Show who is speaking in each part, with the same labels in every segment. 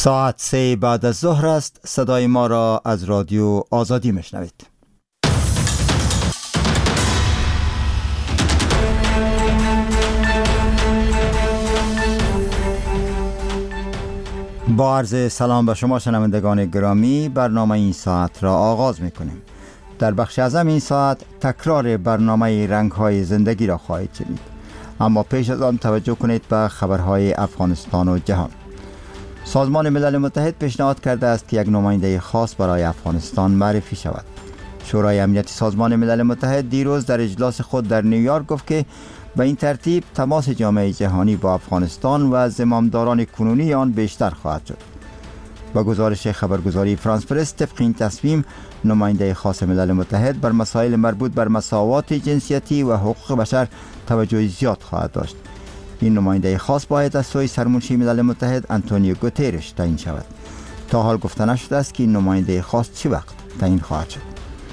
Speaker 1: ساعت 3 بعد از ظهر است. صدای ما را از رادیو آزادی میشنوید. با عرض سلام به شما شنوندگان گرامی، برنامه این ساعت را آغاز میکنیم. در بخش اعظم این ساعت تکرار برنامه رنگ‌های زندگی را خواهید شنید، اما پیش از آن توجه کنید به خبرهای افغانستان و جهان. سازمان ملل متحد پیشنهاد کرده است که یک نماینده خاص برای افغانستان معرفی شود. شورای امنیت سازمان ملل متحد دیروز در اجلاس خود در نیویورک گفت که به این ترتیب تماس جامعه جهانی با افغانستان و زمامداران کنونی آن بیشتر خواهد شد. با گزارش خبرگزاری فرانس پرس، طبق این تصمیم نماینده خاص ملل متحد بر مسائل مربوط بر مساوات جنسیتی و حقوق بشر توجه زیاد خواهد داشت. این نماینده خاص باید از سوی سرمنشی ملل متحد آنتونیو گوترش تعیین شود. تا حال گفته نشده است که این نماینده خاص چه وقت تعیین خواهد شد.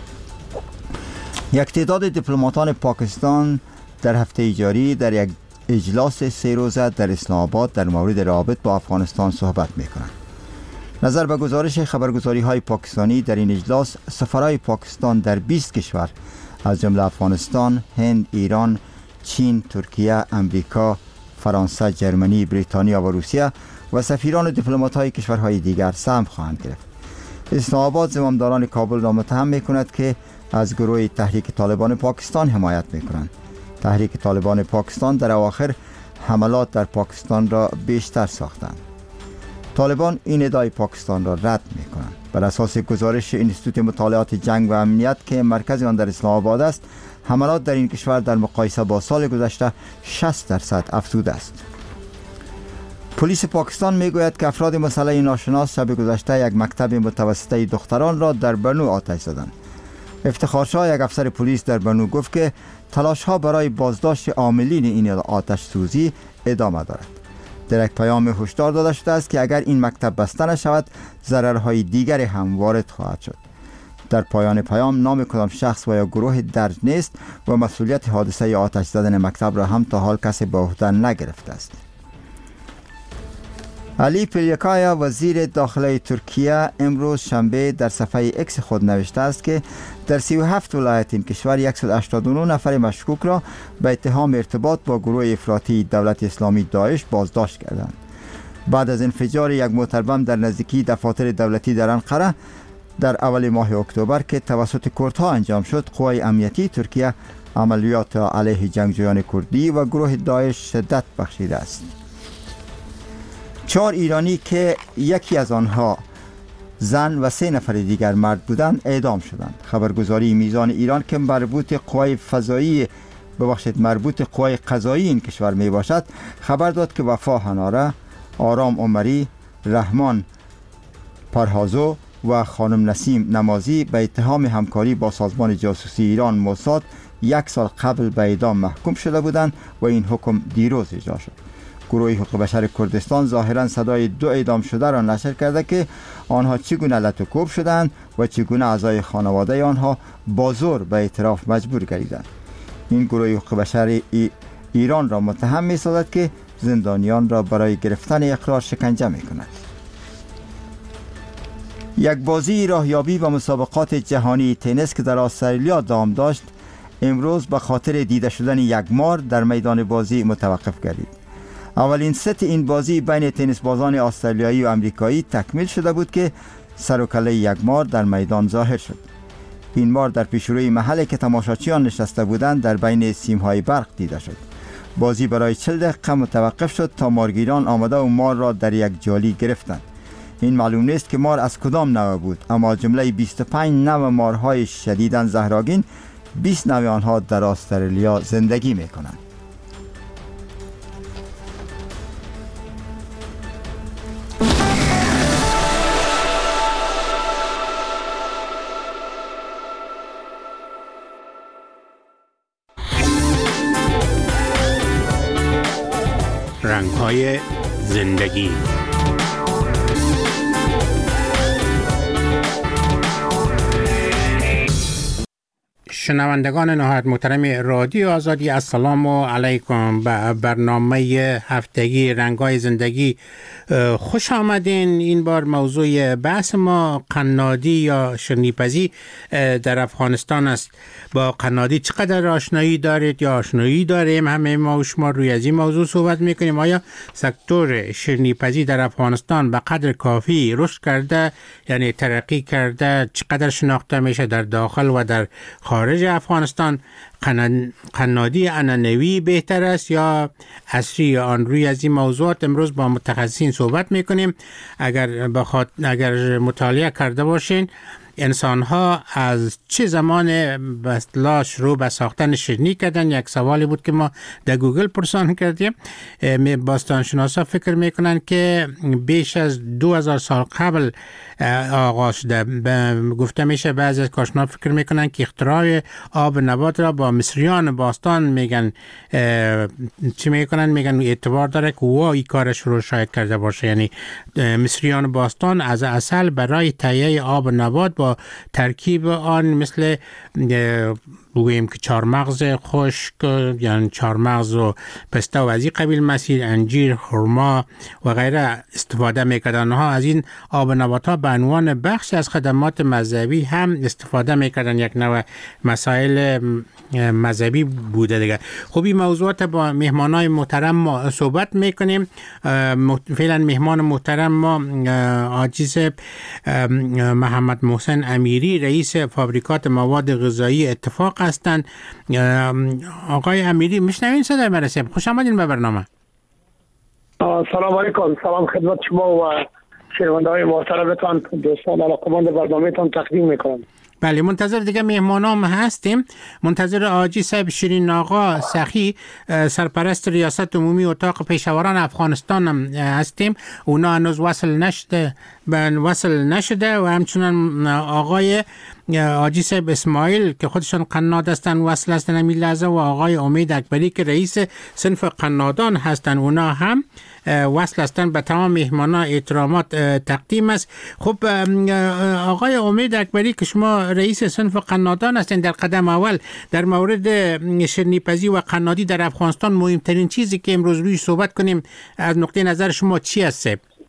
Speaker 1: یک تعداد دیپلماتان پاکستان در هفته جاری در یک اجلاس 3 روزه در اسلام آباد در مورد روابط با افغانستان صحبت می‌کنند. نظر به گزارش خبرگزاری‌های پاکستانی، در این اجلاس سفرای پاکستان در 20 کشور از جمله افغانستان، هند، ایران، چین، ترکیه، امریکا، فرانسه، جرمنی، بریتانیا و روسیه و سفیران و دیپلمات‌های کشورهای دیگر سهم خواهند گرفت. اسلام آباد زمامداران کابل را متهم می‌کند که از گروه تحریک طالبان پاکستان حمایت می‌کنند. تحریک طالبان پاکستان در اواخر حملات در پاکستان را بیشتر ساختند. طالبان این ادعای پاکستان را رد می‌کنند. بر اساس گزارش انستیتوت مطالعات جنگ و امنیت که مرکز آن در اسلام آباد است، حملات در این کشور در مقایسه با سال گذشته 60% افزوده است. پلیس پاکستان میگوید که افراد مسلح ناشناس شب گذشته یک مکتب متوسطه دختران را در بنو آتش زدند. افتخار شاه، یک افسر پلیس در بنو، گفت که تلاش‌ها برای بازداشت عاملین این آتش سوزی ادامه دارد. در یک پیام هشدار داده شده است که اگر این مکتب بسته نشود، ضررهای دیگری هم وارد خواهد شد. در پایان پیام نام کدام شخص و یا گروه درج نیست و مسئولیت حادثه آتش زدن مکتب را هم تا حال کسی به عهده نگرفته است. علی پلیکایا، وزیر داخلی ترکیه، امروز شنبه در صفحه اکس خود نوشته است که در 37 ولایت این کشور 189 نفر مشکوک را به اتهام ارتباط با گروه افراطی دولت اسلامی داعش بازداشت کردند. بعد از انفجار یک موتر بم در نزدیکی دفاتر دولتی در انقره در اول ماه اکتبر که توسط کردها انجام شد، قوای امنیتی ترکیه عملیات علیه جنگجویان کردی و گروه داعش شدت بخشیده است. 4 ایرانی که یکی از آنها زن و 3 نفر دیگر مرد بودند اعدام شدند. خبرگزاری میزان ایران که مربوط قوای قضایی این کشور می باشد، خبر داد که وفا هناره، آرام عمری، رحمان پرهازو و خانم نسیم نمازی به اتهام همکاری با سازمان جاسوسی ایران موساد 1 سال قبل به اعدام محکوم شده بودند و این حکم دیروز اجرا شد. گروه حقوق بشر کردستان ظاهرا صدای 2 اعدام شده را نشر کرده که آنها چگونه لطوکوب شدند و چگونه اعضای خانواده آنها با زور به اعتراف مجبور گردیدند. این گروه حقوق بشر ایران را متهم می‌سازد که زندانیان را برای گرفتن اقرار شکنجه می‌کند. یک بازی راهیابی و مسابقات جهانی تنیس که در استرالیا دوام داشت، امروز به خاطر دیده شدن یک مار در میدان بازی متوقف گردید. اولین ست این بازی بین تنیس بازان استرالیایی و آمریکایی تکمیل شده بود که سر و کله یک مار در میدان ظاهر شد. این مار در پیشروی محلی که تماشاچیان نشسته بودند در بین سیم‌های برق دیده شد. بازی برای 40 دقیقه متوقف شد تا مارگیران آمده و مار را در یک جالی گرفتند. این معلوم نیست که مار از کدام نوع بود، اما جمله 25 نوع مارهای شدیداً زهرآگین، 20 نوع آنها در استرالیا زندگی می‌کنند.
Speaker 2: رنگ‌های زندگی. شنوندگان نهایت محترم رادیو آزادی، السلام علیکم. به برنامه هفتگی رنگای زندگی خوش آمدین. این بار موضوع بحث ما قنادی یا شیرینی‌پزی در افغانستان است. با قنادی چقدر آشنایی دارید یا آشنایی داریم؟ همه ما و شما روی از این موضوع صحبت میکنیم. آیا سکتور شیرینی‌پزی در افغانستان به قدر کافی رشد کرده، یعنی ترقی کرده؟ چقدر شناخته میشه در داخل و در خارج افغانستان؟ قنادی عنعنوی بهتر است یا عصری آن؟ روی از این موضوعات امروز با متخصصین صحبت میکنیم. اگر مطالعه کرده باشین انسان‌ها از چه زمان به اصطلاح شروع به ساختن شیرینی کردن؟ یک سوالی بود که ما در گوگل پرسان کردیم. باستانشناسا فکر میکنن که بیش از 2000 سال قبل آغاز شده. گفته میشه بعضی از کارشناسا فکر میکنن که اختراع آب نبات را با مصریان باستان میگن. چی میکنن؟ میگن اعتبار داره که او این کارش رو شاید کرده باشه. یعنی مصریان باستان از اصل برای تهیه آب نبات با ترکیب آن مثل بگوییم که چهارمغز خشک، یعنی چهارمغز و پسته و از این قبیل مسیر، انجیر، خرما و غیره استفاده میکردن. آنها از این آب نبات ها به عنوان بخش از خدمات مذهبی هم استفاده میکردن. یک نوع مسائل مذهبی بوده دیگه. خب این موضوعات با مهمانای محترم ما صحبت میکنیم. فعلا مهمان محترم ما عاجز محمد محسن امیری، رئیس فابریکات مواد غذایی اتفاق هستند. آقای امیری میشنوین صدای من؟ خوش آمدین به برنامه.
Speaker 3: سلام علیکم. سلام خدمت شما و شنونده‌های محترمتان، دوستان علاقه‌مند برنامه‌تان تقدیم میکنم.
Speaker 2: بله، منتظر دیگه مهمانام هستیم. منتظر آجی صاحب شیرین آقا سخی، سرپرست ریاست عمومی اتاق پیشاوران افغانستان هستیم. اونا هنوز وصل نشده و همچنان آقای آجی صاحب اسماعیل که خودشان قناد هستن وصل هستن همین لحظه، و آقای امید اکبری که رئیس صنف قنادان هستن اونا هم وصل هستن. به تمام مهمانان احترامات تقدیم است. خب آقای امید اکبری که شما رئیس صنف قنادان هستین، در قدم اول در مورد شیرینی‌پزی و قنادی در افغانستان مهمترین چیزی که امروز روی صحبت کنیم از نقطه نظر شما چی است؟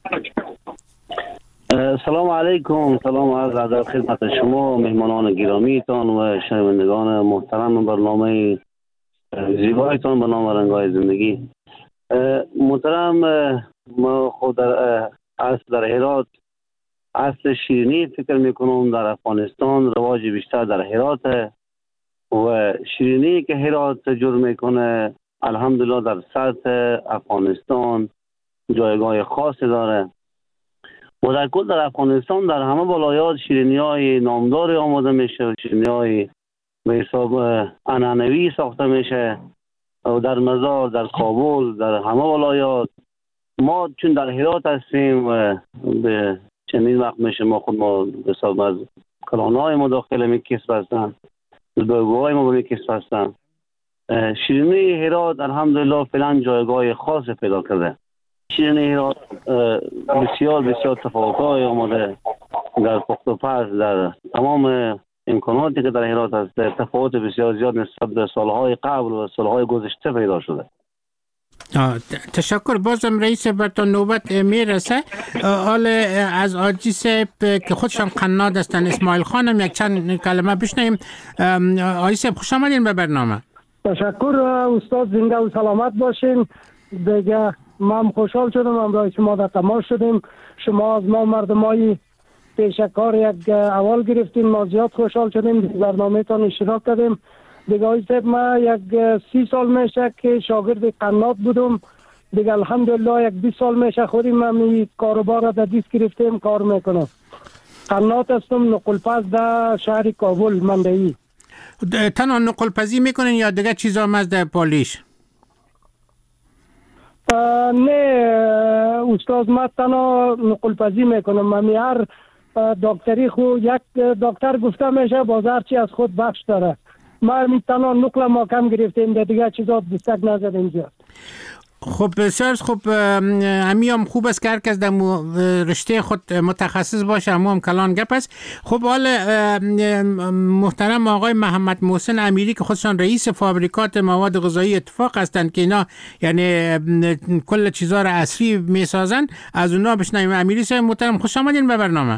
Speaker 4: سلام علیکم. سلام عرض ادب خدمت شما مهمانان گرامیتان و شنوندگان محترم برنامه زیبایتان به نام رنگای زندگی. محترم، ما خود در هرات اصل شیرینی فکر میکنم در افغانستان رواج بیشتر در هرات و شیرینی که هرات جور میکنه الحمدلله در سطح افغانستان جایگاه خاصی داره و در کل در افغانستان در همه ولایات شیرینی های نامداری آماده میشه. شیرینی های به حساب عنعنوی ساخته میشه و در مزار، در کابل، در همه ولایات. ما چون در هرات هستیم و به چندین وقت میشه ما خود ما به حساب از کلانهای ما داخل می کسب هستن، بگوهای ما می کسب هستن. شیرینی هرات الحمدلله فعلا جایگاه خاص پیدا کرده. شیرینی هرات بسیار تفاوت‌های آمده در پخت و پز، در تمام امکاناتی که در هرات هست تفاوت بسیار زیاد نسبت به سالهای قبل و سالهای گذشته پیدا شده.
Speaker 2: تشکر. بازم رئیس برتون نوبت میرسه. حال از آجی صاحب که خودشان قناد هستن اسماعیل خانم یک چند کلمه بشنویم. آجی صاحب خوش آمدین به برنامه.
Speaker 3: تشکر استاد، زنده و سلامت باشین. دیگه من خوشحال شدم امروز شما در تماس شدیم. شما از ما مردمای پیشکار یک اول گرفتیم، ما زیاد خوشحال شدیم برنامه تان اشتراک کردیم. دیگه آقای صاحب ما یک 30 سال میشه که شاگرد قناد بودم. دیگه الحمدلله یک 20 سال میشه خودم این کاروبار را در دست گرفتیم کار میکنم. قناد هستم، نقل‌پز در شهر کابل مندهی.
Speaker 2: تنها نقل‌پزی میکنین یا دیگه چیزا هم از در پالیش؟
Speaker 3: نه استاد، ما تنها نقل‌پزی میکنم. من هر دکتری خو یک دکتر گفته میشه بازار چی از خود بخش داره. ما تنها نقل ما کم گرفتیم، دیگه چیزا دستک نزدیم زیاد.
Speaker 2: خب بسیار خوب. امیام خوب است که هر کس در رشته خود متخصص باشه، اما هم کلان گپ است. خب حالا محترم آقای محمد محسن امیری که خودشان رئیس فابریکات مواد غذایی اتفاق هستند که اینا یعنی کل چیزا را عصری میسازن، از اونا بشنویم. امیری صاحب محترم خوش آمدین به برنامه.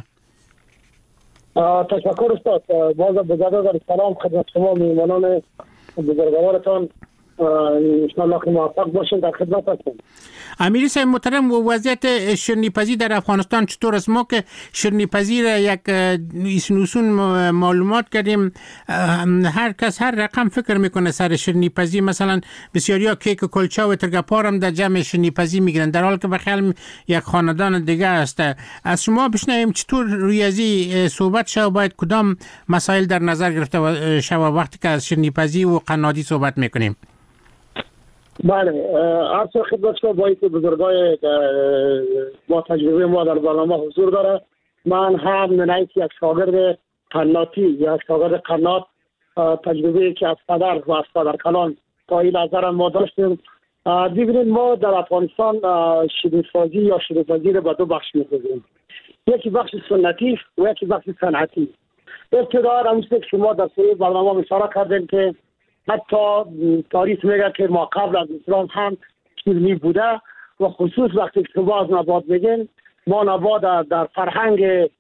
Speaker 3: تشکر استاد. باز بزرگوار سلام خدمت شما میهمانان بزرگوارتان. انشاءالله که موفق باشین، در خدمت هستم.
Speaker 2: امیری صاحب محترم، وضعیت شیرینی‌پزی در افغانستان چطور است؟ ما که شیرینی‌پزی را یک اسنوسون معلومات کردیم، هر کس هر رقم فکر میکنه سر شیرینی‌پزی. مثلا بسیاریا کیک و کلچه و ترگپار هم در جمع شیرینی‌پزی میگیرن، در حالی که بخیال یک خاندان دیگه است. از شما بشنویم چطور روی ازی صحبت شد، باید کدام مسائل در نظر گرفته شد وقتی که از شیرینی‌پزی و قنادی صحبت میکنیم؟
Speaker 3: بله، عرض خدمت شما باید که بزرگای با تجربه ما در برنامه حضور داره. من هم من حیث یک شاگرد قناتی یا شاگرد قنات تجربه که از پدر و از پدر کلان تا این نظر ما داشتیم. ببینید ما در افغانستان شیرینی‌سازی یا شیرینی‌پزی را به دو بخش می‌کنیم، یکی بخش سنتی و یکی بخش صنعتی. ابتدا همونطور که شما در سری برنامه اشاره کردین که حتی تاریخ میگه که ما قبل از اسلام هم شیرینی بوده و خصوص وقتی که شما از نبات میگین، ما نبات در فرهنگ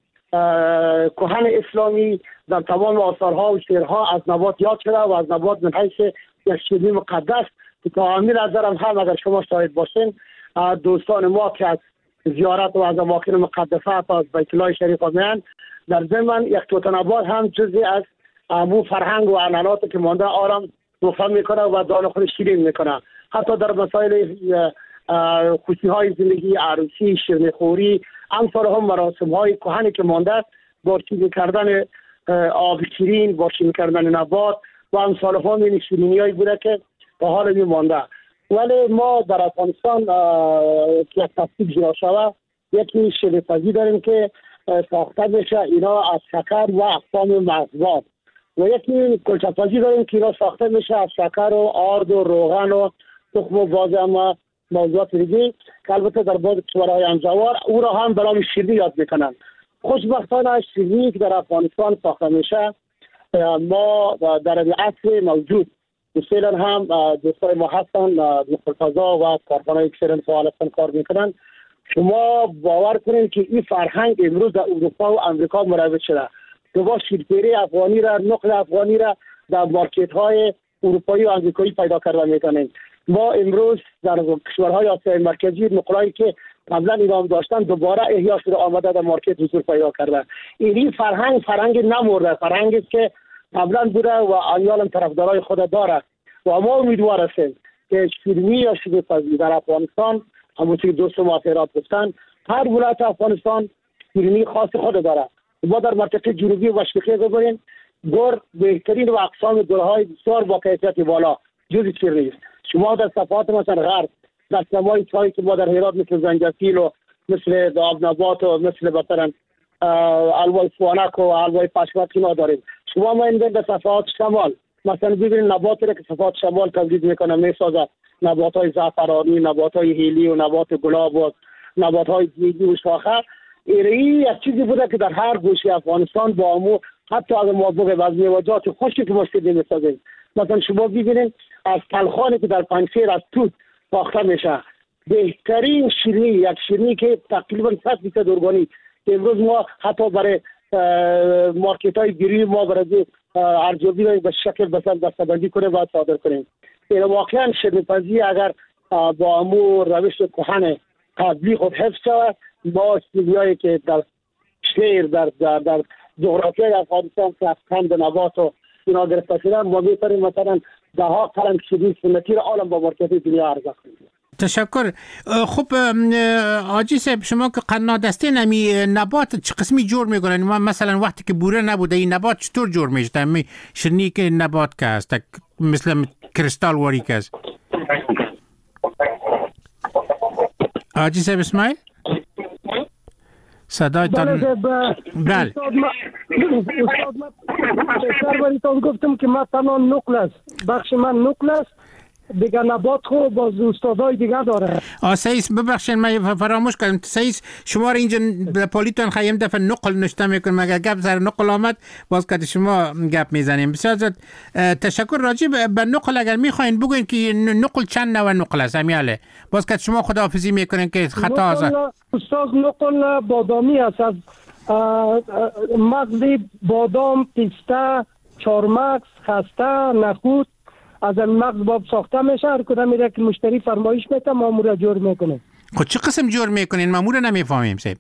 Speaker 3: کهن اسلامی در تمام آثارها و شعرها از نبات یاد شده و از نبات من حیث یک شیرینی مقدس که تا همین نظرم هم اگر شما شاهد باشین، دوستان ما که از زیارت و از اماکن مقدسه از بیت الله شریف میان، در ضمن یک توت نبات هم جزئی از امو فرهنگ و عنعنات که مانده آرام مفهم میکنه و دان خود شیرین میکنه. حتی در مسائل خوشی های زندگی، عروسی، شیرینی خوری، امثال هم مراسم های کهنی که مانده با شیرین کردن آب شیرین، با شیرین کردن نبات و امثال هم این شیرینی هایی بوده که به حال می مانده. ولی ما در افغانستان که یک تصدیق جدا شده، یکی شیرینی‌پزی داریم که ساخته میشه اینا از شکر و اقسام مغزات، و یکی کلچه‌پزی داریم که اینا ساخته میشه از شکر و آرد و روغن و تخم و باز و موضوعات دیگه که البته در بعض کشورهای همجوار او را هم به نام شیرینی یاد میکنن. خوشبختانه شیرینی که در افغانستان ساخته میشه، ما در عصر موجود مثلا هم دوستای ما هستن نخلفضا و کارخانه‌های کسرن فعال هستن کار میکنن. شما باور کنید که این فرهنگ امروز در اروپا و امریکا مروج شده. شما شیرپیری افغانی را، نقل افغانی را در مارکت های اروپایی و امریکایی پیدا کرده میکنیم. ما امروز در کشورهای آسیای مرکزی نقلایی که قبلا ایران داشتن دوباره احیا شده آمده در مارکت حضور پیدا کرده. این فرهنگ نمورده، فرهنگی است که قبلا بوده و آنیال طرفدارای خود داره و ما امیدوار هستیم که شیرینی یا شیرینی‌پزی در افغانستان همونطور که دوست ما پیرات گفتن، هر ولایت افغانستان شیرینی خاص خود داره. ما در منطقه جنوبی و شرقی ببینیم گور بهترین و اقسام گورهای بسیار با کیفیت بالا جزء شیرینی است. شما در صفحات مثلا غرب در سمای چای که ما در هرات مثل زنجفیل و مثل آب نبات و مثل مثلا الوای سوانک و الوای پشمک اینا داریم. شما ما این در صفحات شمال مثلا ببینید نباتی را که صفحات شمال تولید میکنه میسازه، نبات‌های زعفرانی، نبات‌های هیلی و نبات گلاب و نبات‌های دیگی و شاخه. این یک چیزی بوده که در هر گوشه افغانستان با امو حتی از موضوع از میوه‌جات خشکی که ما شیرینی می‌سازیم. مثلا شما ببینید از تلخانی که در پنجشیر از توت ساخته میشه، بهترین شیرینی، یک شیرینی که تقریبا 100% ارگانیک امروز ما حتی برای مارکت‌های بیرونی ما برای ارزیابی رو به شکل بسته‌بندی کنیم و صادر کنیم. این واقعا شیرینی‌پزی اگر با امو روش کهن قبلی خود حفظ شود، ما چیزهایی که در شهر در جغرافیای افغانستان که از کند نبات و اینا گرفته شدن، ما میتونیم مثلا 10 قلم شیرینی سنتی را عالم با مارکت دنیا عرضه کنیم.
Speaker 2: تشکر. خب حاجی صاحب، شما که قنادسته نمی نبات چه قسمی جور میکنن؟ مثلا وقتی که بوره نبوده این نبات چطور جور میشه؟ شیرینی که نبات که هست مثل کریستال واری که هست. حاجی صاحب اسماعیل صدای تان بله
Speaker 3: استاد من گفتم که من تنها نقل است، بخش من نقل است دیگه نبات خو باز استادای دیگه داره.
Speaker 2: سعیس ببخشید من فراموش کردم. سعیس شما را اینجا پولیتون خیلی دفعه نقل نشته میکنم، مگر گپ سر نقل آمد باز که شما گپ میزنیم. بسیار زیاد تشکر. راجع به نقل اگر میخواین بگوین که نقل چند نوع نقل است امیاله، باز که شما خداحافظی میکنین که خطا است.
Speaker 3: استاد نقل بادامی است، از مغز بادام، پیسته، چارمغز، خسته، نخود از این مغز باب ساخته میشه. هر کدام میره که مشتری فرمایش میده مامور جور میکنه.
Speaker 2: خب چه قسم جور میکنین؟ مامور نمیفهمیم صاحب.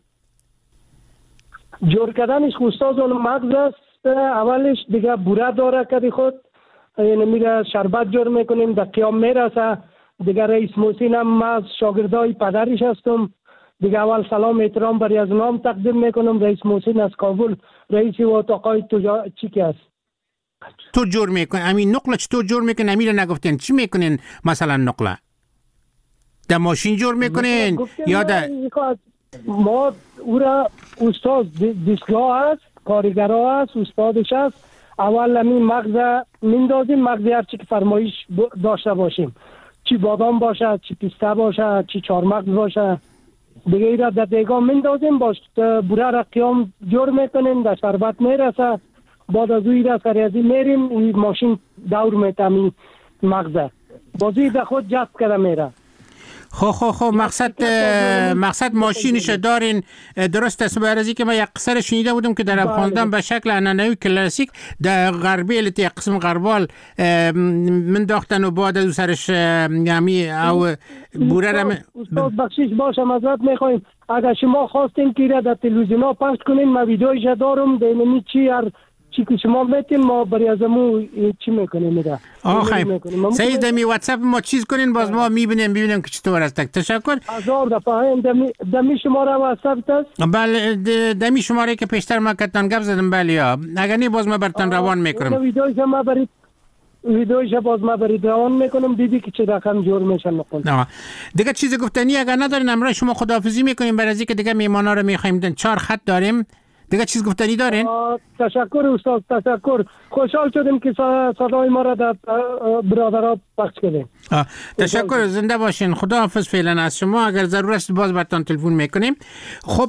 Speaker 3: جور کردنش استاد اون مغز است، اولش دیگه بوره داره کدی خود، یعنی میره شربت جور میکنیم، در قیام میرسه. دیگه رئیس محسن هم از شاگردای پدرش هستم، دیگه اول سلام احترام برای از نام تقدیم میکنم. رئیس محسن از کابل، رئیس و اتاقای چیکی است.
Speaker 2: تو جور میکنین همین نقله؟ چطور جور میکنین؟ امیر نگفتین چی میکنین؟ مثلا نقله در ماشین جور میکنین یا در
Speaker 3: ما او را استاد دیسگاه است، کارگرها است، استادش است. اول همین مغز میندازیم، مغز هر چی که فرمایش داشته باشیم، چی بادام باشه، چی پیسته باشه، چی چارمغز باشه، دیگه ای را در دیگاه میندازیم، باش بوره را قیام جور میکنیم، در شربت میرسه. بعد از اوی را سریازی میریم، اوی ماشین دور میتمی مغزه بازوی در خود جذب کرده میره.
Speaker 2: خب مقصد ماشینش دارین، درست است؟ برای که من یک قصر شنیده بودم که در افغانستان به شکل عنعنوی کلاسیک در غربی البته قسم غربال من داختن و بعد از سرش یعنی او بوره را
Speaker 3: استاد بخشش باشه معذرت میخوایم. اگر شما خواستین که را در تلویزیون ها پخش کنین، من ویدیویش دارم دینمی چی هر چی که شما میتین ما برای ازمو چی میکنیم میده.
Speaker 2: خیلی سعید دمی واتساپ ما چیز کنین باز ما میبینیم که چطور است. تشکر.
Speaker 3: هزار دفعه دمی شماره واتساپ است؟
Speaker 2: بله دمی شماره که پیشتر ما کتان گپ زدم. بله اگر نی باز ما برتون روان میکنم.
Speaker 3: ویدیوش باز ما برید روان میکنم، دیدی که چه رقم جور میشن نکن.
Speaker 2: دیگه چیز گفتنی اگر ندارین امروز شما خداحافظی میکنیم، برای اینکه دیگه میهمانا رو میخوایم. 4 خط داریم. دیگه چیز گفتنی دارین؟
Speaker 3: تشکر استاد، تشکر. خوشحال شدیم که صدای ما را در برادرها پخش کردیم.
Speaker 2: تشکر، زنده باشین. خدا حافظ فعلا از شما. اگر ضرورت است باز براتون تلفن میکنیم. خب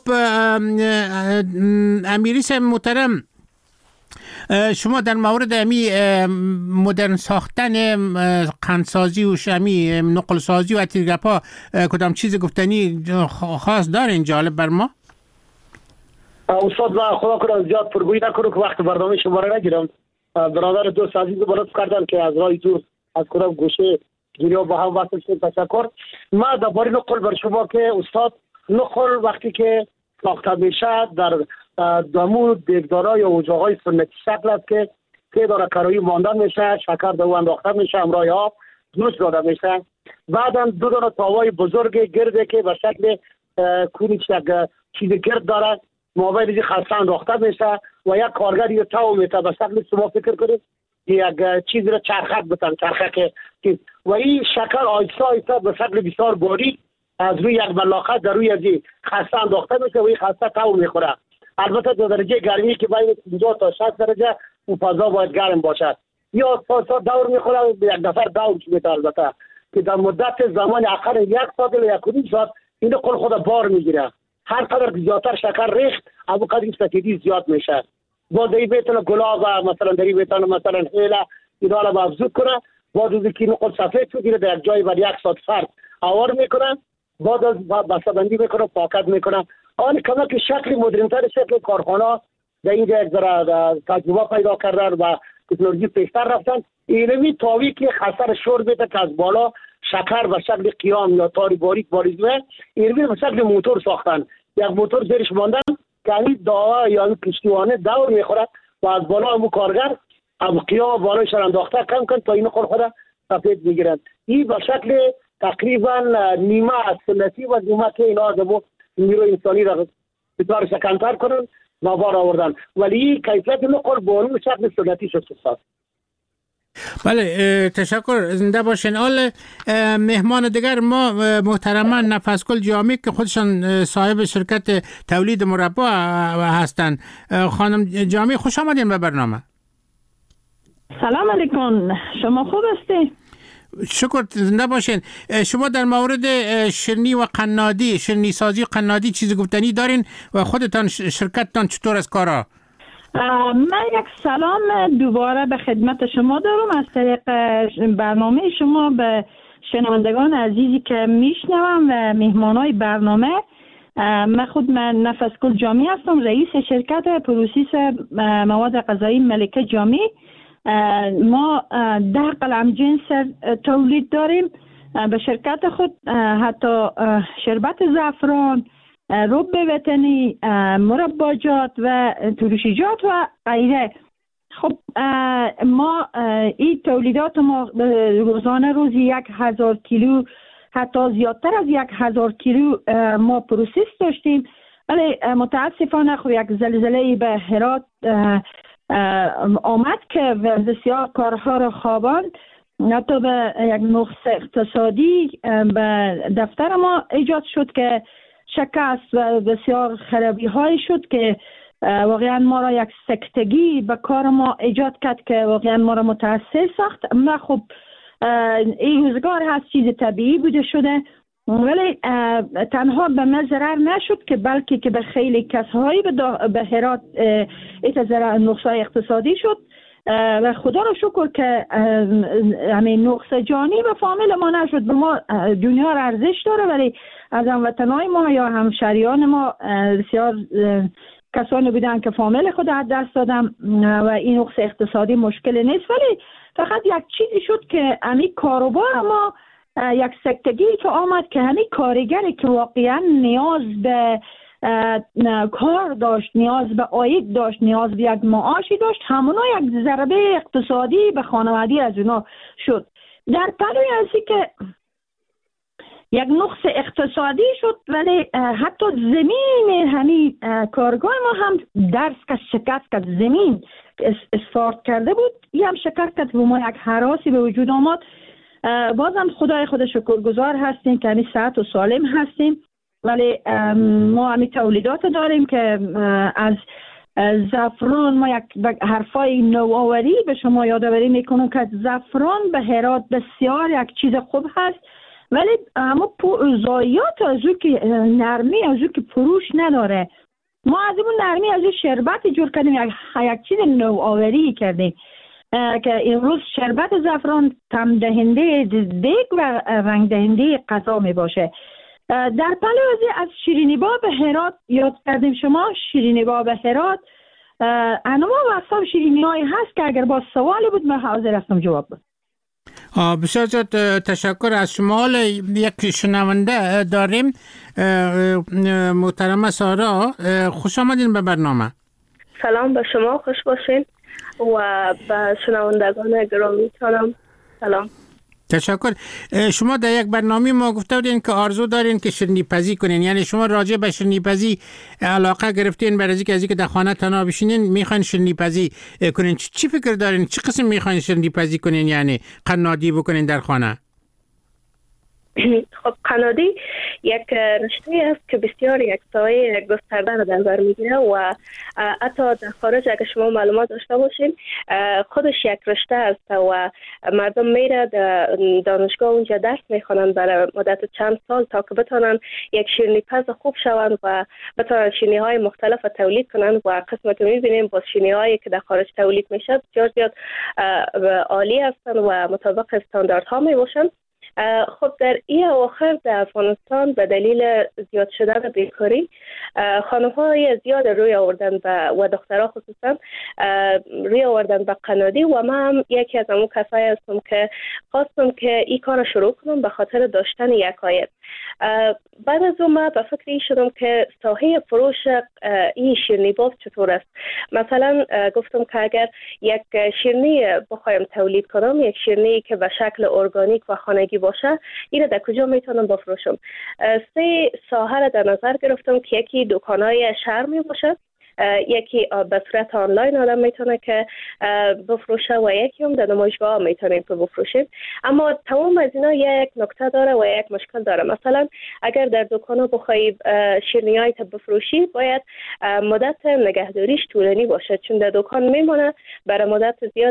Speaker 2: امیری صاحب محترم، شما در مورد امی مدرن ساختن قندسازی و شمی نقل سازی و اتیرگپا کدام چیز گفتنی خاص دارین جالب بر ما؟
Speaker 5: استاد ما خدا کنه زیاد پرگویی نکنم که وقت برنامه شما را نگیرم. برادر دوست عزیز برات کردن که از راه دور از کدام گوشه دنیا با هم وصل شد. تشکر. ما درباره نقل بر شما که استاد نقل وقتی که ساخته میشه در دمو دیگدارا یا اجاقای سنتی شکل است که داره کارایی ماندن میشه، شکر دو انداخته میشه، امرای ها جوش داده میشه. بعدا 2 دانه تاوای بزرگ گرده که به شکل کونی چیز گرد داره موبایل خاصا انداخته میشه و یک کارگر یه تاو میته به شکل شما فکر کنید یک چیز را چرخک بتن، چرخک و این شکل آیسته آیسته به شکل بسیار باریک از روی یک ملاقه در روی ازی خسته انداخته میشه و این خسته تاو میخوره. البته در درجه گرمی که بین 50 تا 60 درجه و فضا باید گرم باشد. یا تا دور میخوره یک نفر دور میته. البته که در مدت زمان اخر 1 ساعت یا 1.5 ساعت این قل خود بار میگیره. هر قدر زیادتر شکر ریخت ابو قدر سفیدی زیاد میشه. با دی بیتون گلاب مثلا دری بیتون مثلا هیلا اینا رو افزود کنه، بعد از اینکه نقل سفید شد در یک جای بعد 1 ساعت فرد آوار میکنن، بعد از بسته‌بندی میکنه، پاکت میکنه. آن کما که شکل مدرن‌تر شکل کارخانه در اینجا یک ذره تجربه پیدا کردن و تکنولوژی پیشتر رفتن. اینمی تاوی که خسر شور بیته که از بالا شکر به شکل قیام یا تاری باریک باریزه اینمی به شکل موتور ساختن. یک موتور زیرش ماندن که این داوا یا این کشتیوانه دور میخورد و از بالا همون کارگر از قیام بالایش انداخته کم کن تا این خود سفید میگیرن. این به شکل تقریبا نیمه از سنتی و نیمه که اینا دمو نیرو انسانی را بطور شکنتر کنن و بار آوردن، ولی کیفیت نقل با اون شکل سنتی شد.
Speaker 2: بله تشکر، زنده باشین. حال مهمان دیگر ما محترما نفسگل جامی که خودشان صاحب شرکت تولید مربا هستند. خانم جامی خوش آمدین به برنامه.
Speaker 6: سلام علیکم، شما خوب هستی؟
Speaker 2: شکر، زنده باشین. شما در مورد شیرینی و قنادی، شیرینی سازی قنادی چیزی گفتنی دارین و خودتان شرکتتان چطور از کارا؟
Speaker 6: من یک سلام دوباره به خدمت شما دارم از طریق برنامه شما به شنوندگان عزیزی که میشنوم و مهمانای برنامه. من نفسگل جامی هستم، رئیس شرکت پروسس مواد غذایی ملکه جامی. ما 10 قلم جنس تولید داریم به شرکت خود، حتی شربت زعفران، رب وطنی، مرباجات و ترشیجات و غیره. خب ما این تولیدات ما روزانه روزی 1000 کیلو، حتی زیادتر از 1000 کیلو ما پروسس داشتیم. ولی متاسفانه خب یک زلزله به هرات آمد که بسیار کارها را خواباند. حتی به یک نقص اقتصادی به دفتر ما ایجاد شد که شکست و بسیار خرابی های شد که واقعا ما را یک سکتگی به کار ما ایجاد کرد که واقعا ما را متاثر ساخت. اما خب این روزگار هست، چیز طبیعی بوده شده، ولی تنها به ما ضرر نشد که بلکه که به خیلی کسایی به هرات نقص اقتصادی شد و خدا رو شکر که همین نقص جانی به فامیل ما نشد. به ما دنیا را ارزش داره، ولی از هموطنای ما یا همشهریان ما بسیار کسانی بودن که فامیل خود از دست دادم و این نقص اقتصادی مشکل نیست. ولی فقط یک چیزی شد که همین کاروبار ما یک سکتگی که آمد که همین کارگری که واقعا نیاز به کار داشت، نیاز به عاید داشت، نیاز به یک معاشی داشت، همونا یک ضربه اقتصادی به خانوادگی از اونا شد. در پلوی ازی که یک نقص اقتصادی شد، ولی حتی زمین همین کارگاه ما هم درس که شکست کرد، زمین اسفارت کرده بود، این هم شکست کرد و ما یک هراسی به وجود آمد. بازم خدای خود شکرگزار هستیم که همین صحت و سالم هستیم. ولی ما همین تولیدات داریم که از زعفران ما یک حرفای نوآوری به شما یادآوری میکنم که زعفران به هرات بسیار یک چیز خوب هست، ولی اما ضایعات از او که نرمی از او که فروش نداره. ما از اون نرمی از او شربت جور کردیم، یک چیز نوآوری کردیم که امروز شربت زعفران طعم دهنده دیگ و رنگ دهنده غذا می باشه. در پلوزی از شیرینی با به هرات یاد کردیم شما. شیرینی با به هرات انواع و اقسام شیرینی هایی هست که اگر با سوالی بود من حاضر هستم جواب بدم.
Speaker 2: بسیار زیاد تشکر از شما. یک شنونده داریم، محترمه سارا، خوش آمدین به برنامه.
Speaker 7: سلام به شما، خوش باشین و به شنوندگان گرامی تانم سلام.
Speaker 2: تشکر. شما در یک برنامه ما گفته بودین که آرزو دارین که شیرینی پزی کنین، یعنی شما راجع به شیرینی پزی علاقه گرفتین برای اینکه در خانه تنها بشینین میخواین شیرینی پزی کنین. چی فکر دارین؟ چی قسم میخواین شیرینی پزی کنین، یعنی قنادی بکنین در خانه؟
Speaker 7: خب قنادی یک رشته است که بسیار یک سایه گسترده در نظر میگیره و حتی در خارج اگر شما معلومات داشته باشین خودش یک رشته است و مردم میره دانشگاه اونجا درس میخوانند برای مدت چند سال تا که بتونن یک شیرینی پز خوب شوند و بتونن شیرینی های مختلف تولید کنند. و قسمت که میبینیم با شیرینی هایی که در خارج تولید میشه بسیار زیاد عالی هستند و مطابق استانداردها میباشند. خب در این اواخر در افغانستان به دلیل زیاد شدن بیکاری خانم‌های زیاد روی آوردن و دخترها خصوصا روی آوردن به قنادی و من هم یکی از همون کسایی هستم که خواستم که این کار شروع کنم به خاطر داشتن یک عاید. بعد از اون من به فکر این شدم که ساحه فروش این شیرینی باف چطور است. مثلا گفتم که اگر یک شیرینی بخوایم تولید کنم، یک شیرینی که به شکل ارگانیک و خانگی باشه، این در کجا میتونم بفروشم؟ 3 ساحه را در نظر گرفتم که یکی دکان‌های شهر می باشد، یکی به صورت آنلاین آدم میتونه که بفروشه و یکی هم در نمایشگاه میتونه که بفروشید. اما تمام از اینا یک نکته داره و یک مشکل داره. مثلا اگر در دکان بخوایی شیرینی‌های بفروشی باید مدت نگهداریش طولانی باشه، چون در دکان میمونه برای مدت زیاد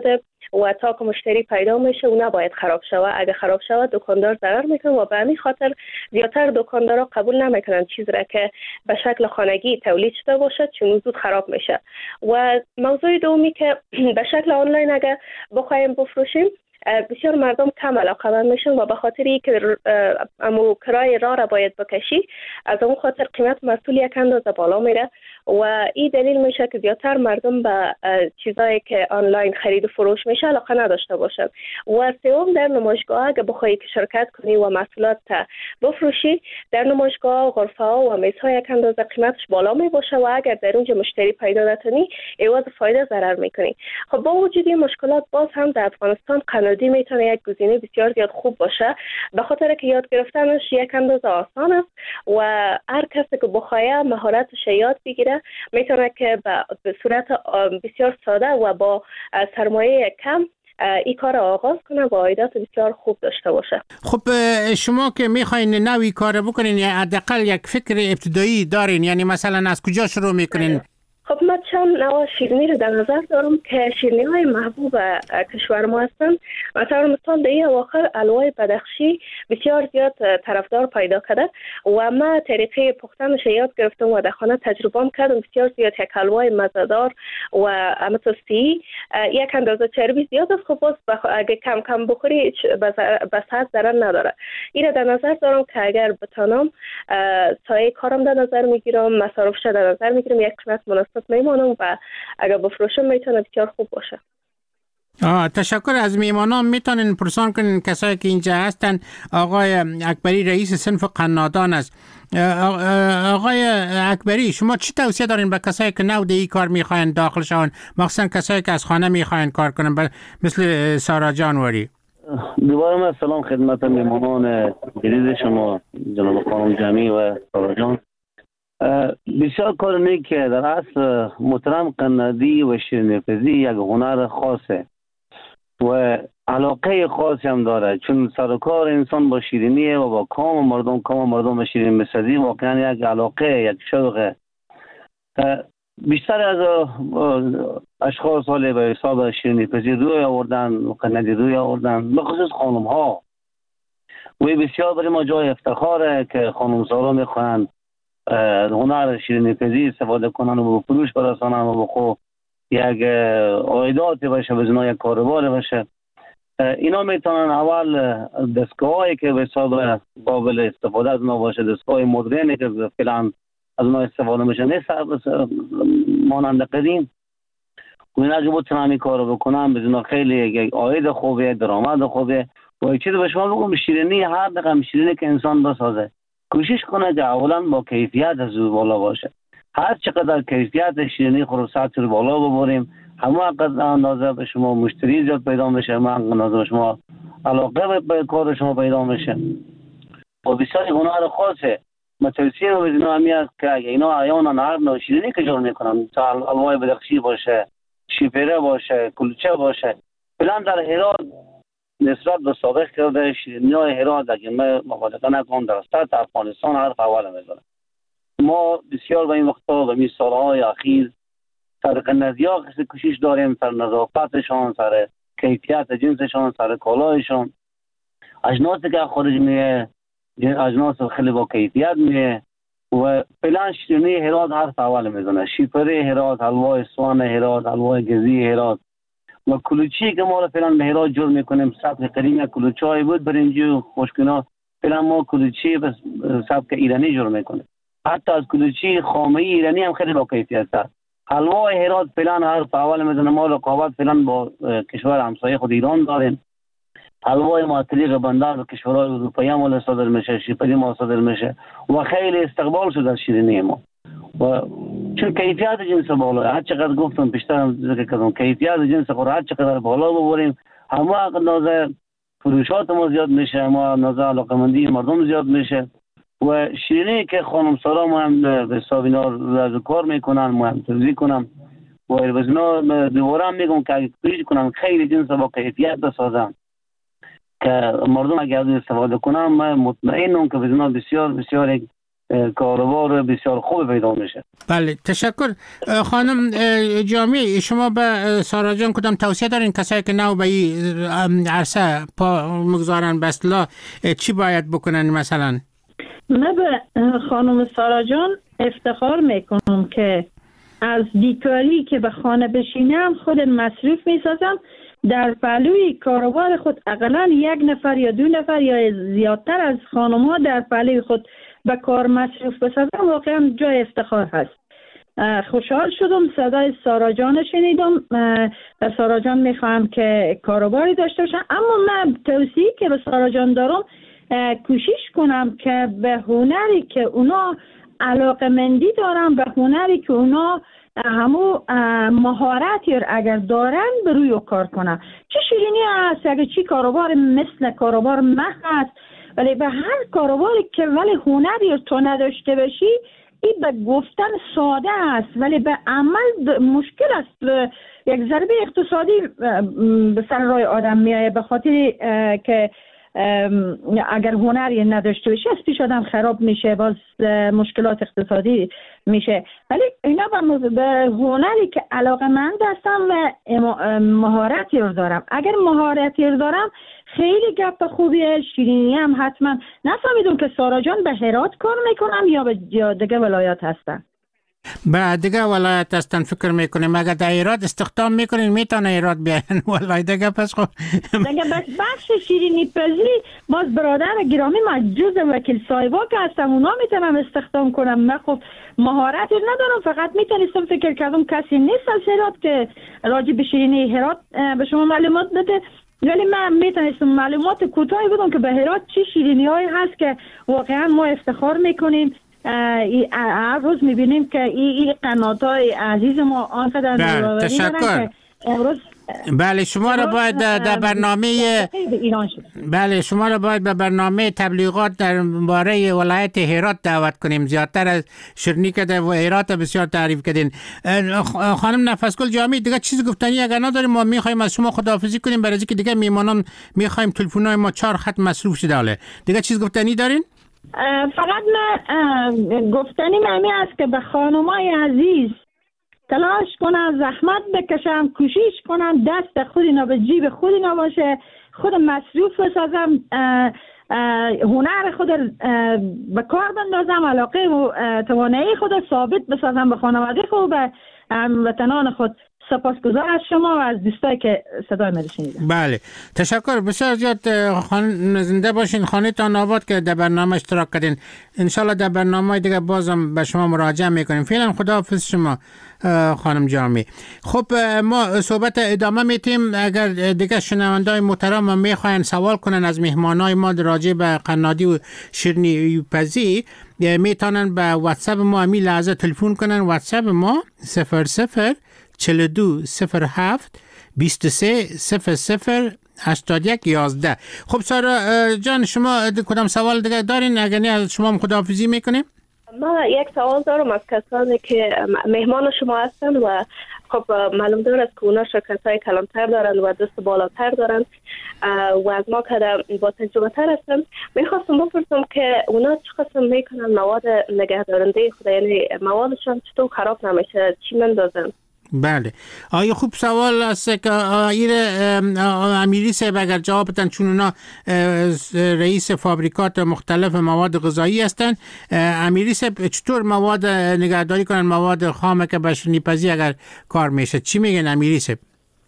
Speaker 7: و تا که مشتری پیدا میشه و نباید خراب شود. اگه خراب شود دکاندار ضرر میکنه و به همین خاطر زیادتر دکاندارا قبول نمیکنن چیزی را که به شکل خانگی تولید شده باشه، چون زود خراب میشه. و موضوع دومی که به شکل آنلاین اگه بخوایم بفروشیم، بسیار مردم کم علاقه‌مند میشن و به خاطر که کرای راه را باید بکشی، از اون خاطر قیمت محصول یک اندازه بالا میره و این دلیل میشه که زیادتر مردم به چیزایی که آنلاین خرید و فروش میشه علاقه نداشته باشن. و سوم، در نمایشگاه اگه بخوای که شرکت کنی و محصولات بفروشی، در نمایشگاه غرفه ها و میزها یک اندازه قیمتش بالا می باشه و اگر در اونجا مشتری پیدا نکنی عوض فایده ضرر میکنی. خب با وجود این مشکلات باز هم در افغانستان قنادی میتونه یک گزینه بسیار زیاد خوب باشه، به خاطر که یاد گرفتنش یک اندازه آسان است و هر کسی که بخواد مهارتش یاد بگیره میتونه که به صورت بسیار ساده و با سرمایه کم این کار آغاز کنه و عایدات بسیار خوب داشته باشه.
Speaker 2: خب شما که میخواین نوی کار بکنین یا حداقل یک فکر ابتدایی دارین، یعنی مثلا از کجا شروع میکنین؟
Speaker 7: خب من چند نوع شیرینی رو در نظر دارم که شیرینی های محبوب کشور ما هستن. مثلا در این اواخر حلوای بدخشی بسیار زیاد طرفدار پیدا کرده و من طریقه پختنش یاد گرفتم و در خانه تجربه کردم. بسیار زیاد یک حلوای مزه‌دار و امتصاصی، یک اندازه چربی زیاد است. خب باز اگه کم کم بخوری به صحت ضرر نداره. این رو در نظر دارم که اگر بتونم سایه کارم در نظر میگیرم، مصارفش در نظر میگیرم، یک قیمت مناسب میمونم و اگر بفروشم میتونه بسیار خوب باشه.
Speaker 2: تشکر از میمانان. میتونین پرسان کنین کسایی که اینجا هستن. آقای اکبری رئیس صنف قنادان است. آقای اکبری، شما چی توصیه دارین به کسایی که نو این کار میخواین داخل شون، مخصوصا کسایی که از خانه میخواین کار کنن مثل سارا جانوری؟
Speaker 4: دوباره من سلام خدمت میمانان عزیز شما جناب خانم جمی و سارا جان. بسیار کار نیک که در اصل محترم قنادی و شیرینی‌پزی یک هنر خاصه و علاقه خاصی هم داره، چون سر کار انسان با شیرینیه و با کام مردم شیرین بسازی واقعا یک علاقه، یک شوقه. بیشتر از اشخاص حالی به حساب شیرینی‌پزی روی آوردن، قنادی روی آوردن، به خصوص خانم ها. و بسیار برای ما جای افتخاره که خانم سارا میخواهند هنر شیرینی‌پزی استفاده کنن و به فروش برسانن و به خود یک عایداتی باشه، به جنای یک کاروبار باشه. اینا میتونن اول دستگاهایی که به حساب قابل استفاده از اونا باشه، دستگاه مدرنی که فعلا از اونا استفاده میشه، نیست مانند قدیم. و اینا اگه بتونن این کارو بکنن به جنا خیلی یک عاید خوبه، درآمد خوبه. و یک چیز به شما بگم، شیرینی هر رقم شیرینی که انسان بسازه کوشش کنه که اولا با کیفیت از بالا باشه. هر چقدر کیفیت شیرینی خروسات رو بالا ببریم، همون اندازه به شما مشتری زیاد پیدا میشه، همون اندازه به شما علاقه به کار شما پیدا میشه. و بسیار هنر خاصه. من توصیه رو بدینم همی است که اگه اینا ایانا هر نوع شیرینی که جور میکنن، مثلا حلوای بدخشی باشه، شیپره باشه، کلچه باشه، فعلا در هرات نسبت به سابق کرده شیرینی های هرات اگه من مقالطه نکنم در سطح افغانستان هر حواله میذاره. ما بسیار به این وقتا به این سالهای اخیر سر قنادی ها کوشش داریم، سر نظافتشان، سر کیفیت جنسشان، سر کالایشان. اجناسی که خارج میه اجناس خیلی با کیفیت میه و فعلا شیرینی هرات هر حواله میزنه. شیپره هرات، حلوای سوان هرات، حلوای گزی هرات و کلوچی که ما رو فعلا به هرات جور میکنیم. سبک قدیم کلوچه های بود برنجی و خوشکنا، فعلا ما کلوچی به سبک ایرانی جور میکنیم. حتی از کلوچی خامه ایرانی هم خیلی با کیفیت است. حلوای هرات فعلا هر فعال میزنه. ما رقابت فعلا با کشور همسایه خود ایران داریم. حلوای ما طریق بندر به کشورهای اروپایی هم صادر میشه، شیپری ما صادر میشه و خیلی استقبال شده از شیرینی ما. و چون کیفیت جنس بالا، هر چقدر گفتم بیشتر ذکر کردم، کیفیت جنس خود هر چقدر بالا ببریم، همه اندازه فروشات ما زیاد میشه، همه اندازه علاقمندی مردم زیاد میشه. و شیرینی که خانم سارا ما هم به حساب اینا رو کار میکنن، ما هم توضیح کنم و اینا دوباره هم میگم که اگه کوشش کنم خیلی جنس با کیفیت بسازم که مردم اگر از استفاده کنم، من مطمئنم که اینا بسیار بسیار کاروبار بسیار خوب پیدا میشه.
Speaker 2: بله تشکر. خانم جامی، شما به سارا جان کدام توصیه دارین کسایی که نو به این عرصه پا مگذارن به اصطلاح چی باید بکنن؟ مثلا
Speaker 6: من به خانم سارا جان افتخار میکنم که از بیکاری که به خانه بشینم خود مصروف میسازم، در پهلوی کاروبار خود اقلا 1 نفر یا 2 نفر یا زیادتر از خانم ها در پهلوی خود به کار مصروف بسازم، واقعا جای افتخار هست. خوشحال شدم صدای سارا جان شنیدم. سارا جان میخوام که کاروباری داشته باشم، اما من توصیه که به سارا جان دارم کوشش کنم که به هنری که اونا علاقمندی دارن، به هنری که اونا همو مهارتی اگر دارن به روی کار کنن. چه شیرینی هست اگر چی کاروبار مثل کاروبار مخ هست، ولی به هر کاروباری که ولی هنری تو نداشته باشی این به گفتن ساده است ولی به عمل مشکل است. یک ضربه اقتصادی به سر راه آدم میایه به خاطر که اگر هنری نداشته باشه از پیش آدم خراب میشه، باز مشکلات اقتصادی میشه. ولی اینا به هنری که علاقه‌مند هستم و مهارتی رو دارم. اگر مهارتی رو دارم خیلی گپ خوبیه، شیرینی هم حتما. نفهمیدم که سارا جان به هرات کار میکنن یا به دیگه ولایت هستن؟
Speaker 2: به دیگه ولایت هستن فکر میکنیم. اگر در ایراد استخدام میکنین میتونه ایراد بیاین ولایت دیگه. پس خب
Speaker 6: دیگه بخش شیرینی پزی باز برادر گرامی من جز وکیل صاحبا که هستم اونا میتونم استخدام کنم. من خب مهارتی ندارم، فقط میتونستم فکر کردم کسی نیست از هرات که راجع به شیرینی هرات به شما معلومات بده، ولی من میتونستم معلومات کوتاهی بدم که به هرات چه شیرینی هایی هست که واقعا ما افتخار میکنیم. هر روز میبینیم که این قناتای عزیز ما آنقدر نوآوری دارن که امروز
Speaker 2: بله شما را باید در برنامه شما را باید به برنامه تبلیغات در باره ولایت هرات دعوت کنیم، زیادتر از شیرینی که در هرات بسیار تعریف کردین. خانم نفسگل جامی، دیگه چیز گفتنی اگر نداریم ما میخوایم از شما خداحافظی کنیم، برای اینکه دیگه میمانان میخوایم تلفن‌های ما 4 خط مصروف شده. حاله دیگه چیز گفتنی دارین؟
Speaker 6: فقط من گفتنی معنی است که به خانمای عزیز تلاش کنن، زحمت بکشن، کوشش کنن، دست خود اینا به جیب خود اینا باشه، خود مصروف بسازم، هنر خود به کار بندازم، علاقه و توانایی خود ثابت بسازم به خانواده خود، به هموطنان خود. سپاسگزار از شما و از دوستایی که صدای من شنیدن.
Speaker 2: بله تشکر بسیار زیاد. زنده باشین، خانه تان آباد که در برنامه اشتراک کردین. انشالله در برنامه دیگه بازم به شما مراجعه میکنیم. فعلا خداحافظ شما خانم جامی. خب ما صحبت ادامه میتیم. اگر دیگه شنوندای محترم میخواین سوال کنن از مهمانای ما راجع به قنادی و شیرینی پزی، میتونن به واتساپ ما همین لحظه تلفن کنن. واتساپ ما 004207 2300 8111. خب سارا جان شما کدام سوال دیگه دارین؟ اگر نه از شما خداحافظی میکنیم.
Speaker 7: من یک سوال دارم از کسانی که مهمان شما هستن و خب معلوم داره است که اونا شرکت‌های کلانتر دارن و دست بالاتر دارن و از ما که با تجربه تر هستن. میخواستم بپرسم که اونا چه قسم میکنن مواد نگهدارنده خود، یعنی موادشان چطور خراب نمیشه، چی مندازن؟
Speaker 2: بله آیا خوب سوال است که امیری صاحب اگر جواب بدن، چون اونا رئیس فابریکات مختلف مواد غذایی هستن. امیری صاحب چطور مواد نگهداری کنن، مواد خام که به شیرینی پزی اگر کار میشه، چی میگن امیری صاحب؟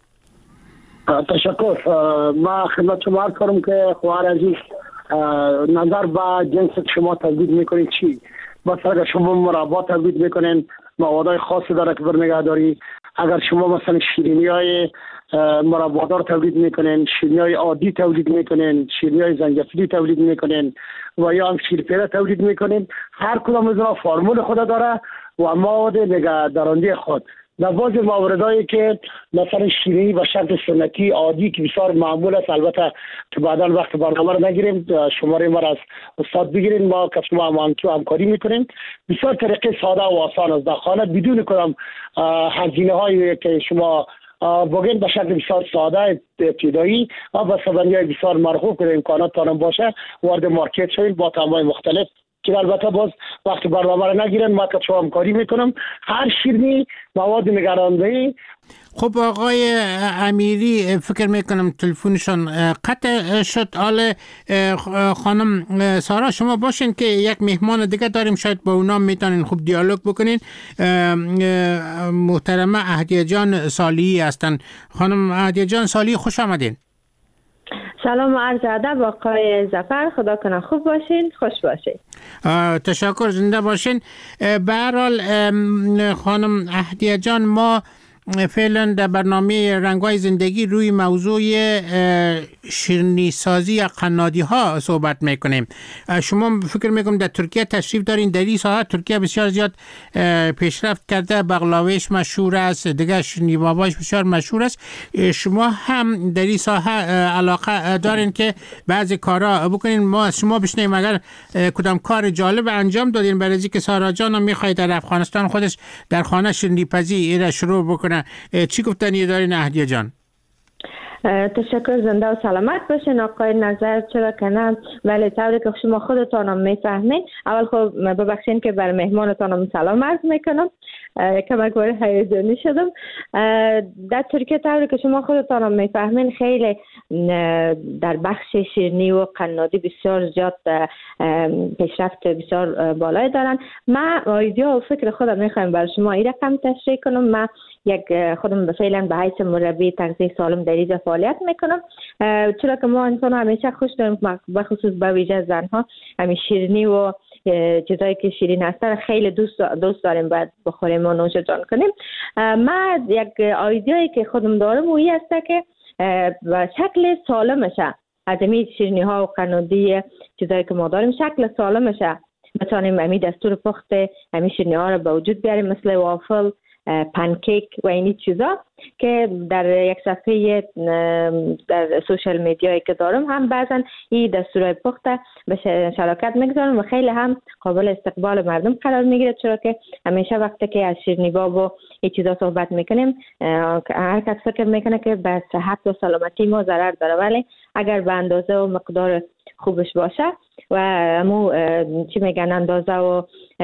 Speaker 5: تشکر. ما خدمت شما عرض کنم که خواهر عزیز نظر به جنس شما تولید میکنید چی؟ بس اگر شما مربا تولید میکنین موادهای خاصی داره که بر نگهداری. اگر شما مثلا شیرینی های مربادار تولید میکنین، شیرینی های عادی تولید میکنین، شیرینی های زنجفیلی تولید میکنین و یا هم شیرپیره تولید میکنین، هر کدام از اونها فرمول خود داره و مواد نگهدارنده خود. در بعض مواردایی که مثلا شیرینی به شکل سنتی عادی که بسیار معمول است، البته که بعدا وقت برنامه رو نگیریم شماره ما از استاد بگیرین، ما که شما همکاری میکنیم. بسیار طریقه ساده و آسان است در خانه بدون کدام هزینه هایی که شما بگین، به شکل بسیار ساده ابتدایی و با سبنی های بسیار مرغوب که امکانات تانم باشه وارد مارکت شوید با طعم‌های مختلف که البته باز وقتی برنامه را نگیرن ما که شما همکاری میکنم. هر شیرینی مواد نگراننده‌ای.
Speaker 2: خب آقای امیری فکر میکنم تلفنشان قطع شد. حالا خانم سارا شما باشین که یک مهمان دیگه داریم، شاید با اونا میتونین خوب دیالوگ بکنین. محترمه اهدیه جان صالحی هستن. خانم اهدیه جان صالحی خوش آمدین.
Speaker 8: سلام و عرض ادب آقای ظفر، خدا کنه خوب باشین، خوش باشین.
Speaker 2: تشکر، زنده باشین. به هر حال خانم اهدیه جان، ما فعلا در برنامه رنگ‌های زندگی روی موضوع شیرینی سازی یا قنادی ها صحبت میکنیم. شما فکر میکنم در ترکیه تشریف دارین. در این ساحه ترکیه بسیار زیاد پیشرفت کرده، بغلاویش مشهور است، دیگه شیرینی باباش بسیار مشهور است. شما هم در این ساحه علاقه دارین که بعضی کارا بکنین. ما شما بشنیم اگر کدام کار جالب انجام دادین، برای اینکه سارا جان میخواد در افغانستان خودش در خانه شیرینی پزی را شروع بکنه. چی گفتنی دارین اهدیه جان؟
Speaker 8: تشکر، زنده و سلامت باشین آقای نظر. چرا که نه، ولی طوری که شما خودتانم میفهمین. اول خب ببخشین که بر مهمانتانم سلام عرض میکنم، کمک باید هیجانی شدم. در ترکیه طوری که شما خودتانم میفهمین خیلی در بخش شیرینی و قنادی بسیار زیاد پیشرفت بسیار بالای دارن. من ایدیا و فکر خودم میخوایم بر شما این رقم تشریح کنم. من خودم فعلا به حیث مربی تغذیه سالم در اینجا فعالیت میکنم. چرا که ما انسان همیشه خوش داریم، بخصوص به ویژه زنها، همین شیرینی و چیزایی که شیرین هستن خیلی دوست داریم باید بخوریم و نوش جان کنیم. من یک ایده‌ای که خودم دارم و این است که شکل سالمشه از این شیرینی ها و قنادی چیزایی که ما داریم شکل سالمشه بتونیم همین دستور پخت همین شیرینی ها رو به وجود بیاریم، مثل وافل، پنکیک و اینی چیزا که در یک صفحه در سوشال میدیایی که دارم هم بعضا این دستورهای پخت به شراکت میگذارم و خیلی هم قابل استقبال مردم قرار میگیره. چرا که همیشه وقتی که از شیرینی باب و این چیزا صحبت میکنیم هر کس فکر میکنه که به صحت و سلامتی ما ضرر داره، ولی اگر به اندازه و مقدار خوبش باشه و همو چی میگن اندازه و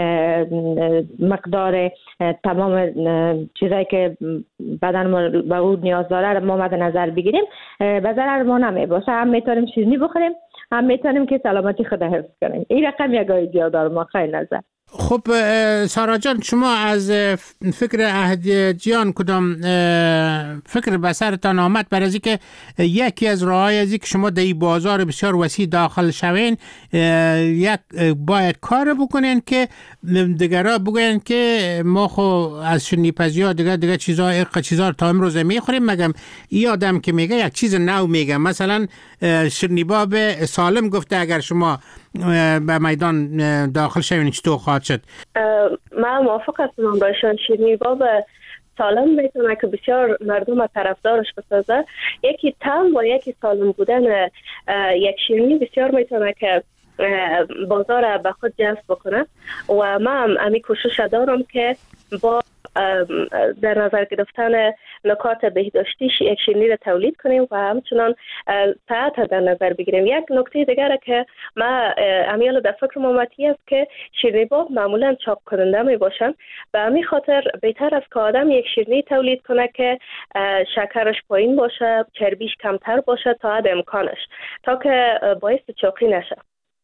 Speaker 8: مقدار تمام چیزایی که بدن ما به اون نیاز داره ما مد نظر بگیریم، به ضرر ما نمی باشه. هم میتونیم شیرینی بخوریم، هم میتونیم که سلامتی خود حفظ کنیم. این رقم یک ایده داره ما خیلی نظر.
Speaker 2: خب سارا جان، شما از فکر اهدیه جان کدام فکر به سرتان آمد برای اینکه یکی از راه‌های از اینکه شما در این بازار بسیار وسیع داخل شوین یک باید کار بکنین که دیگرها بگوین که ما خو از شیرینی پزی‌ها دیگه چیزا تا امروز میخوریم، مگم این آدم که میگه یک چیز نو میگه. مثلا شیرینی باب سالم گفته اگر شما به میدان داخل شوین چطور خواهد شد؟
Speaker 7: من موافق هستم باشون. شیرینی باب سالم میتونه که بسیار مردم طرفدارش بسازه. یکی طعم و یکی سالم بودن یک شیرینی بسیار میتونه که بازار به خود جذب بکنه و من امی کوشش دارم که با در نظر گرفتن نکات بهداشتی یک شیرینی را تولید کنیم و همچنان صحت در نظر بگیریم. یک نکته دیگر که من امیال در فکر مومتی است که شیرینی باب معمولا چاق کننده می باشن، به همین خاطر بهتر است که آدم یک شیرینی تولید کنه که شکرش پایین باشه، چربیش کمتر باشه تا حد امکانش، تا که باعث چاقی نشه.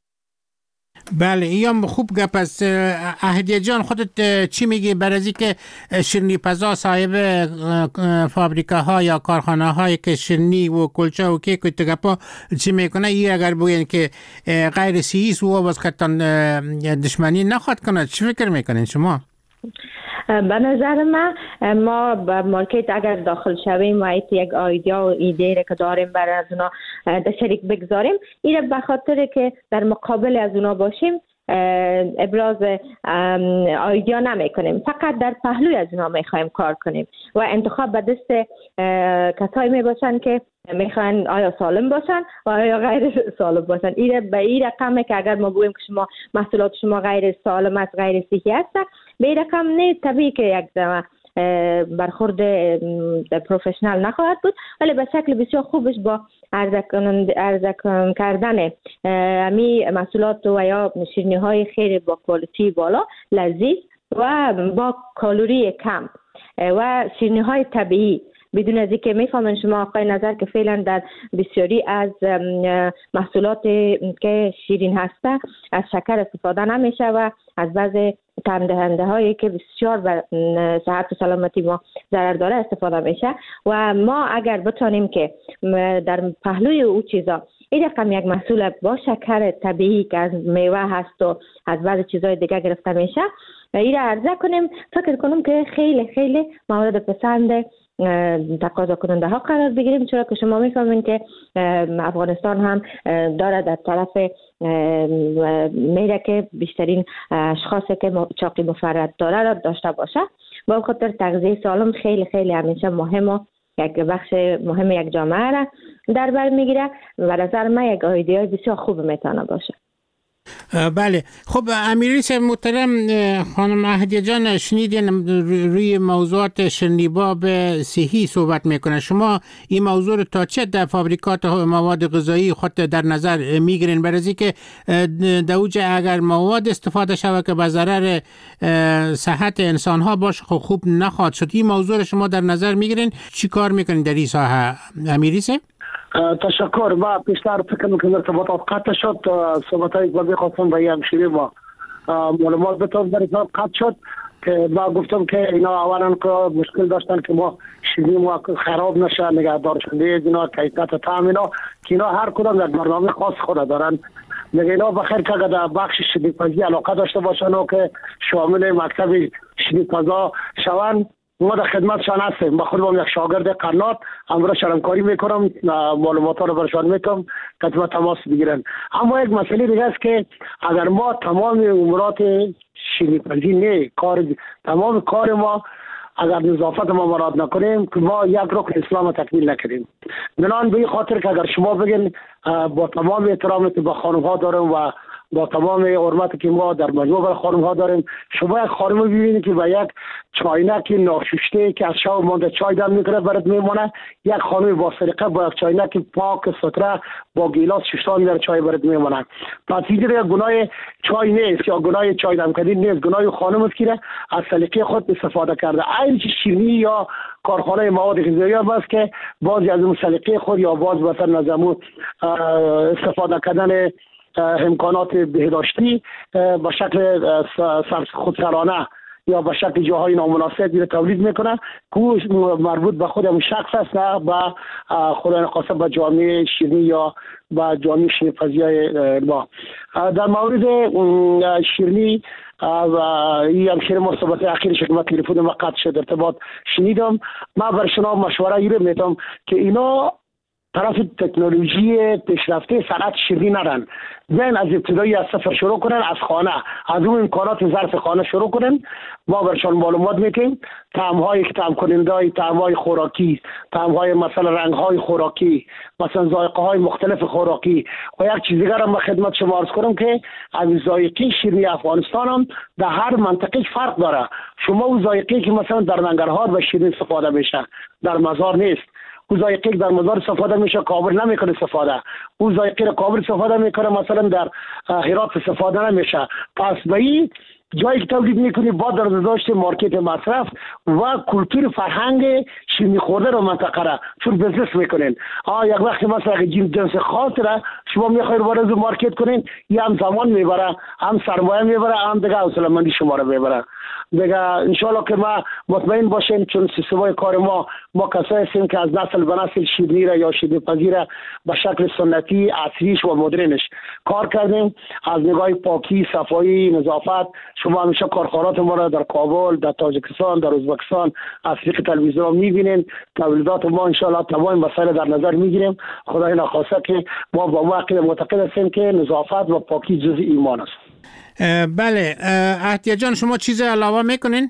Speaker 2: بله، این خوب گپ است. اهدیه جان خودت چی میگی برای اینکه شیرینی پزا صاحب فابریکاها یا کارخانه های که شیرینی و کلچه و کیک و تگپا چی میکنه؟ این اگر بگوین که غیر سییس و واسکتان دشمنی نخواد کنه، چی فکر میکنین شما؟
Speaker 8: به نظر ما به مارکت اگر داخل شویم و یک ایده و ایده که داریم برای از اونا در شریک بگذاریم، این به خاطر که در مقابل از اونا باشیم ابراز ایده نمی کنیم، فقط در پهلوی از اونا می خواهیم کار کنیم و انتخاب به دست کسایی می باشن که میخوان آیا سالم باشن و آیا غیر سالم باشن. به این رقمه که اگر ما بگوییم که شما محصولات شما غیر سالم است، غیر صحی است، به این رقم نه طبیعی که یک برخورد پروفشنال نخواهد بود، ولی به شکل بسیار خوبش با عرضه کردن امی محصولات و یا شیرینی های خیلی با کوالیتی بالا، لذیذ و با کالری کم و شیرینی های طبیعی، بدون از اینکه میفهمن شما آقای نظر که فعلا در بسیاری از محصولات که شیرین هسته از شکر استفاده نمیشه و از بعض طعم دهنده هایی که بسیار بر صحت و سلامتی ما ضرر داره استفاده میشه و ما اگر بتونیم که در پهلوی او چیزا این رقم یک محصول با شکر طبیعی که از میوه هست و از بعض چیزهای دیگه گرفته میشه این را عرضه کنیم، فکر کنم که خیلی خیلی مورد پسند تقاضا کننده ها قرار بگیریم، چرا که شما میفهمین که افغانستان هم داره در طرف میره که بیشترین اشخاصی که چاقی مفرط داره را داشته باشه. با خاطر تغذیه سالم خیلی خیلی همیشه مهم و یک بخش مهم یک جامعه را در بر میگیره و نظر من یک ایده بسیار خوب میتونه باشه.
Speaker 2: بله، خب امیرریس محترم، خانم اهدیه جان شنیدین روی موضوعات شیرینی‌باب صحی صحبت میکنه. شما این موضوع رو تا چه در فابریکات مواد غذایی خود در نظر میگیرین؟ برای که دوج اگر مواد استفاده شود که به ضرر صحت انسان ها باشه خوب نخواهد شد. این موضوع رو شما در نظر میگیرین؟ چی کار میکنین در این ساحه امیرریس؟
Speaker 5: تشکر. ما پیشتر فکر میکنم ارتباطات قطع شد، صحبتایی که بخواستم به همشیری ما معلومات بتون در ارتباط قطع شد که ما گفتم که اینا اولا که مشکل داشتن که ما شیرینی ما خراب نشه، نگهدار شده اینا کیفیت طعم اینا که اینا هر کدام یک برنامه خاص خود دارن. میگه اینا بخیر که در بخش شیرینی‌پزی علاقه داشته باشن و که شامل مکتب شیرینی‌پزا شوند، ما در خدمتشان هستیم. با خودم یک شاگرد قنات امروز همکاری میکنم، معلومات ها رو برشان میکنم که تماس بگیرن. اما یک مسئله دیگه است که اگر ما تمام امورات شیرینی‌پزی نه تمام کار ما اگر نظافت ما مراد نکنیم که ما یک رکن اسلام تکمیل نکنیم. بنان به این خاطر که اگر شما بگین با تمام احترامی که با خانم ها دارم و با تمام حرمتی که ما در مجموع بر خانم ها داریم، شما یک خانم ببینید که با یک چاینک ناشسته که از شب مانده چای دم میکنه برات میمونه، یک خانم با سرقه با یک چاینک پاک ستره با گیلاس شیشتا میاره چای برات میمونه. پس این دیگه گناه چای نیست یا گناه چای دم کردن نیست، گناه خانم است که از سلیقه خود استفاده کرده. این شیرینی یا کارخانه مواد غذایی است که بعضی از اون سلیقه خود یا باز مثلا نظمو استفاده کردن امکانات بهداشتی به شکل خودسرانه یا به شکل جاهای نامناسب رو تولید میکنه که مربوط به خود اون شخص است، نه به خدا نخواسته به جامعه شیرینی یا به جامعه شیرینی‌پزی ما. در مورد شیرینی و این همشیر مرتبط اخیرش که من تلفن ما قطع شد ارتباط شنیدم، من بر شما مشوره ایره میتم که اینا طرف تکنولوژی پیشرفته صنعت شیرینی ندارن، بیاین از ابتدایی از صفر شروع کنن، از خانه از اون امکانات ظرف خانه شروع کنن. ما برشان معلومات میکنیم طعم‌های طعم کننده، طعم‌های خوراکی، طعم‌های مثلا رنگ‌های خوراکی، مثلا ذائقه‌های مختلف خوراکی و یک چیز دیگر هم خدمت شما عرض کنم که از ذائقه شیرینی افغانستان هم در هر منطقه فرق داره. شما اون ذائقه که مثلا در ننگرهار به شیرینی استفاده میشه در مزار نیست، او ذائقه در مزار استفاده میشه کابل نمیکنه استفاده، او ذائقه را کابل استفاده میکنه مثلا در هرات استفاده نمیشه. پس به این جایی که تولید میکنی با در داشت مارکت مصرف و کلتور فرهنگ شیرینی خورده رو منطقه را چون بزنس میکنین. یک وقتی مثلا جنس خاص را شما میخواید وارد مارکت کنین، یا هم زمان میبره، هم سرمایه میبره، هم دیگه حوصله مندی شما رو میبره. دیگه انشالله که ما مطمئن باشیم چون سیستمای کار ما کسایی هستیم که از نسل به نسل شیرینی را یا شیرینی‌پزی را به شکل سنتی، عصریش و مدرنش کار کردیم. از نگاه پاکی، صفایی، نظافت شما همیشه کارخانات ما را در کابل، در تاجیکستان، در ازبکستان از طریق تلویزیون میبینین. تولیدات ما انشالله تمام مسائل در نظر میگیریم. خدای نخواسته که ما با موقع معتقد هستیم که نظافت و پاکی جز ایمان است.
Speaker 2: بله، اهدیه جان شما چیز علاوه میکنین؟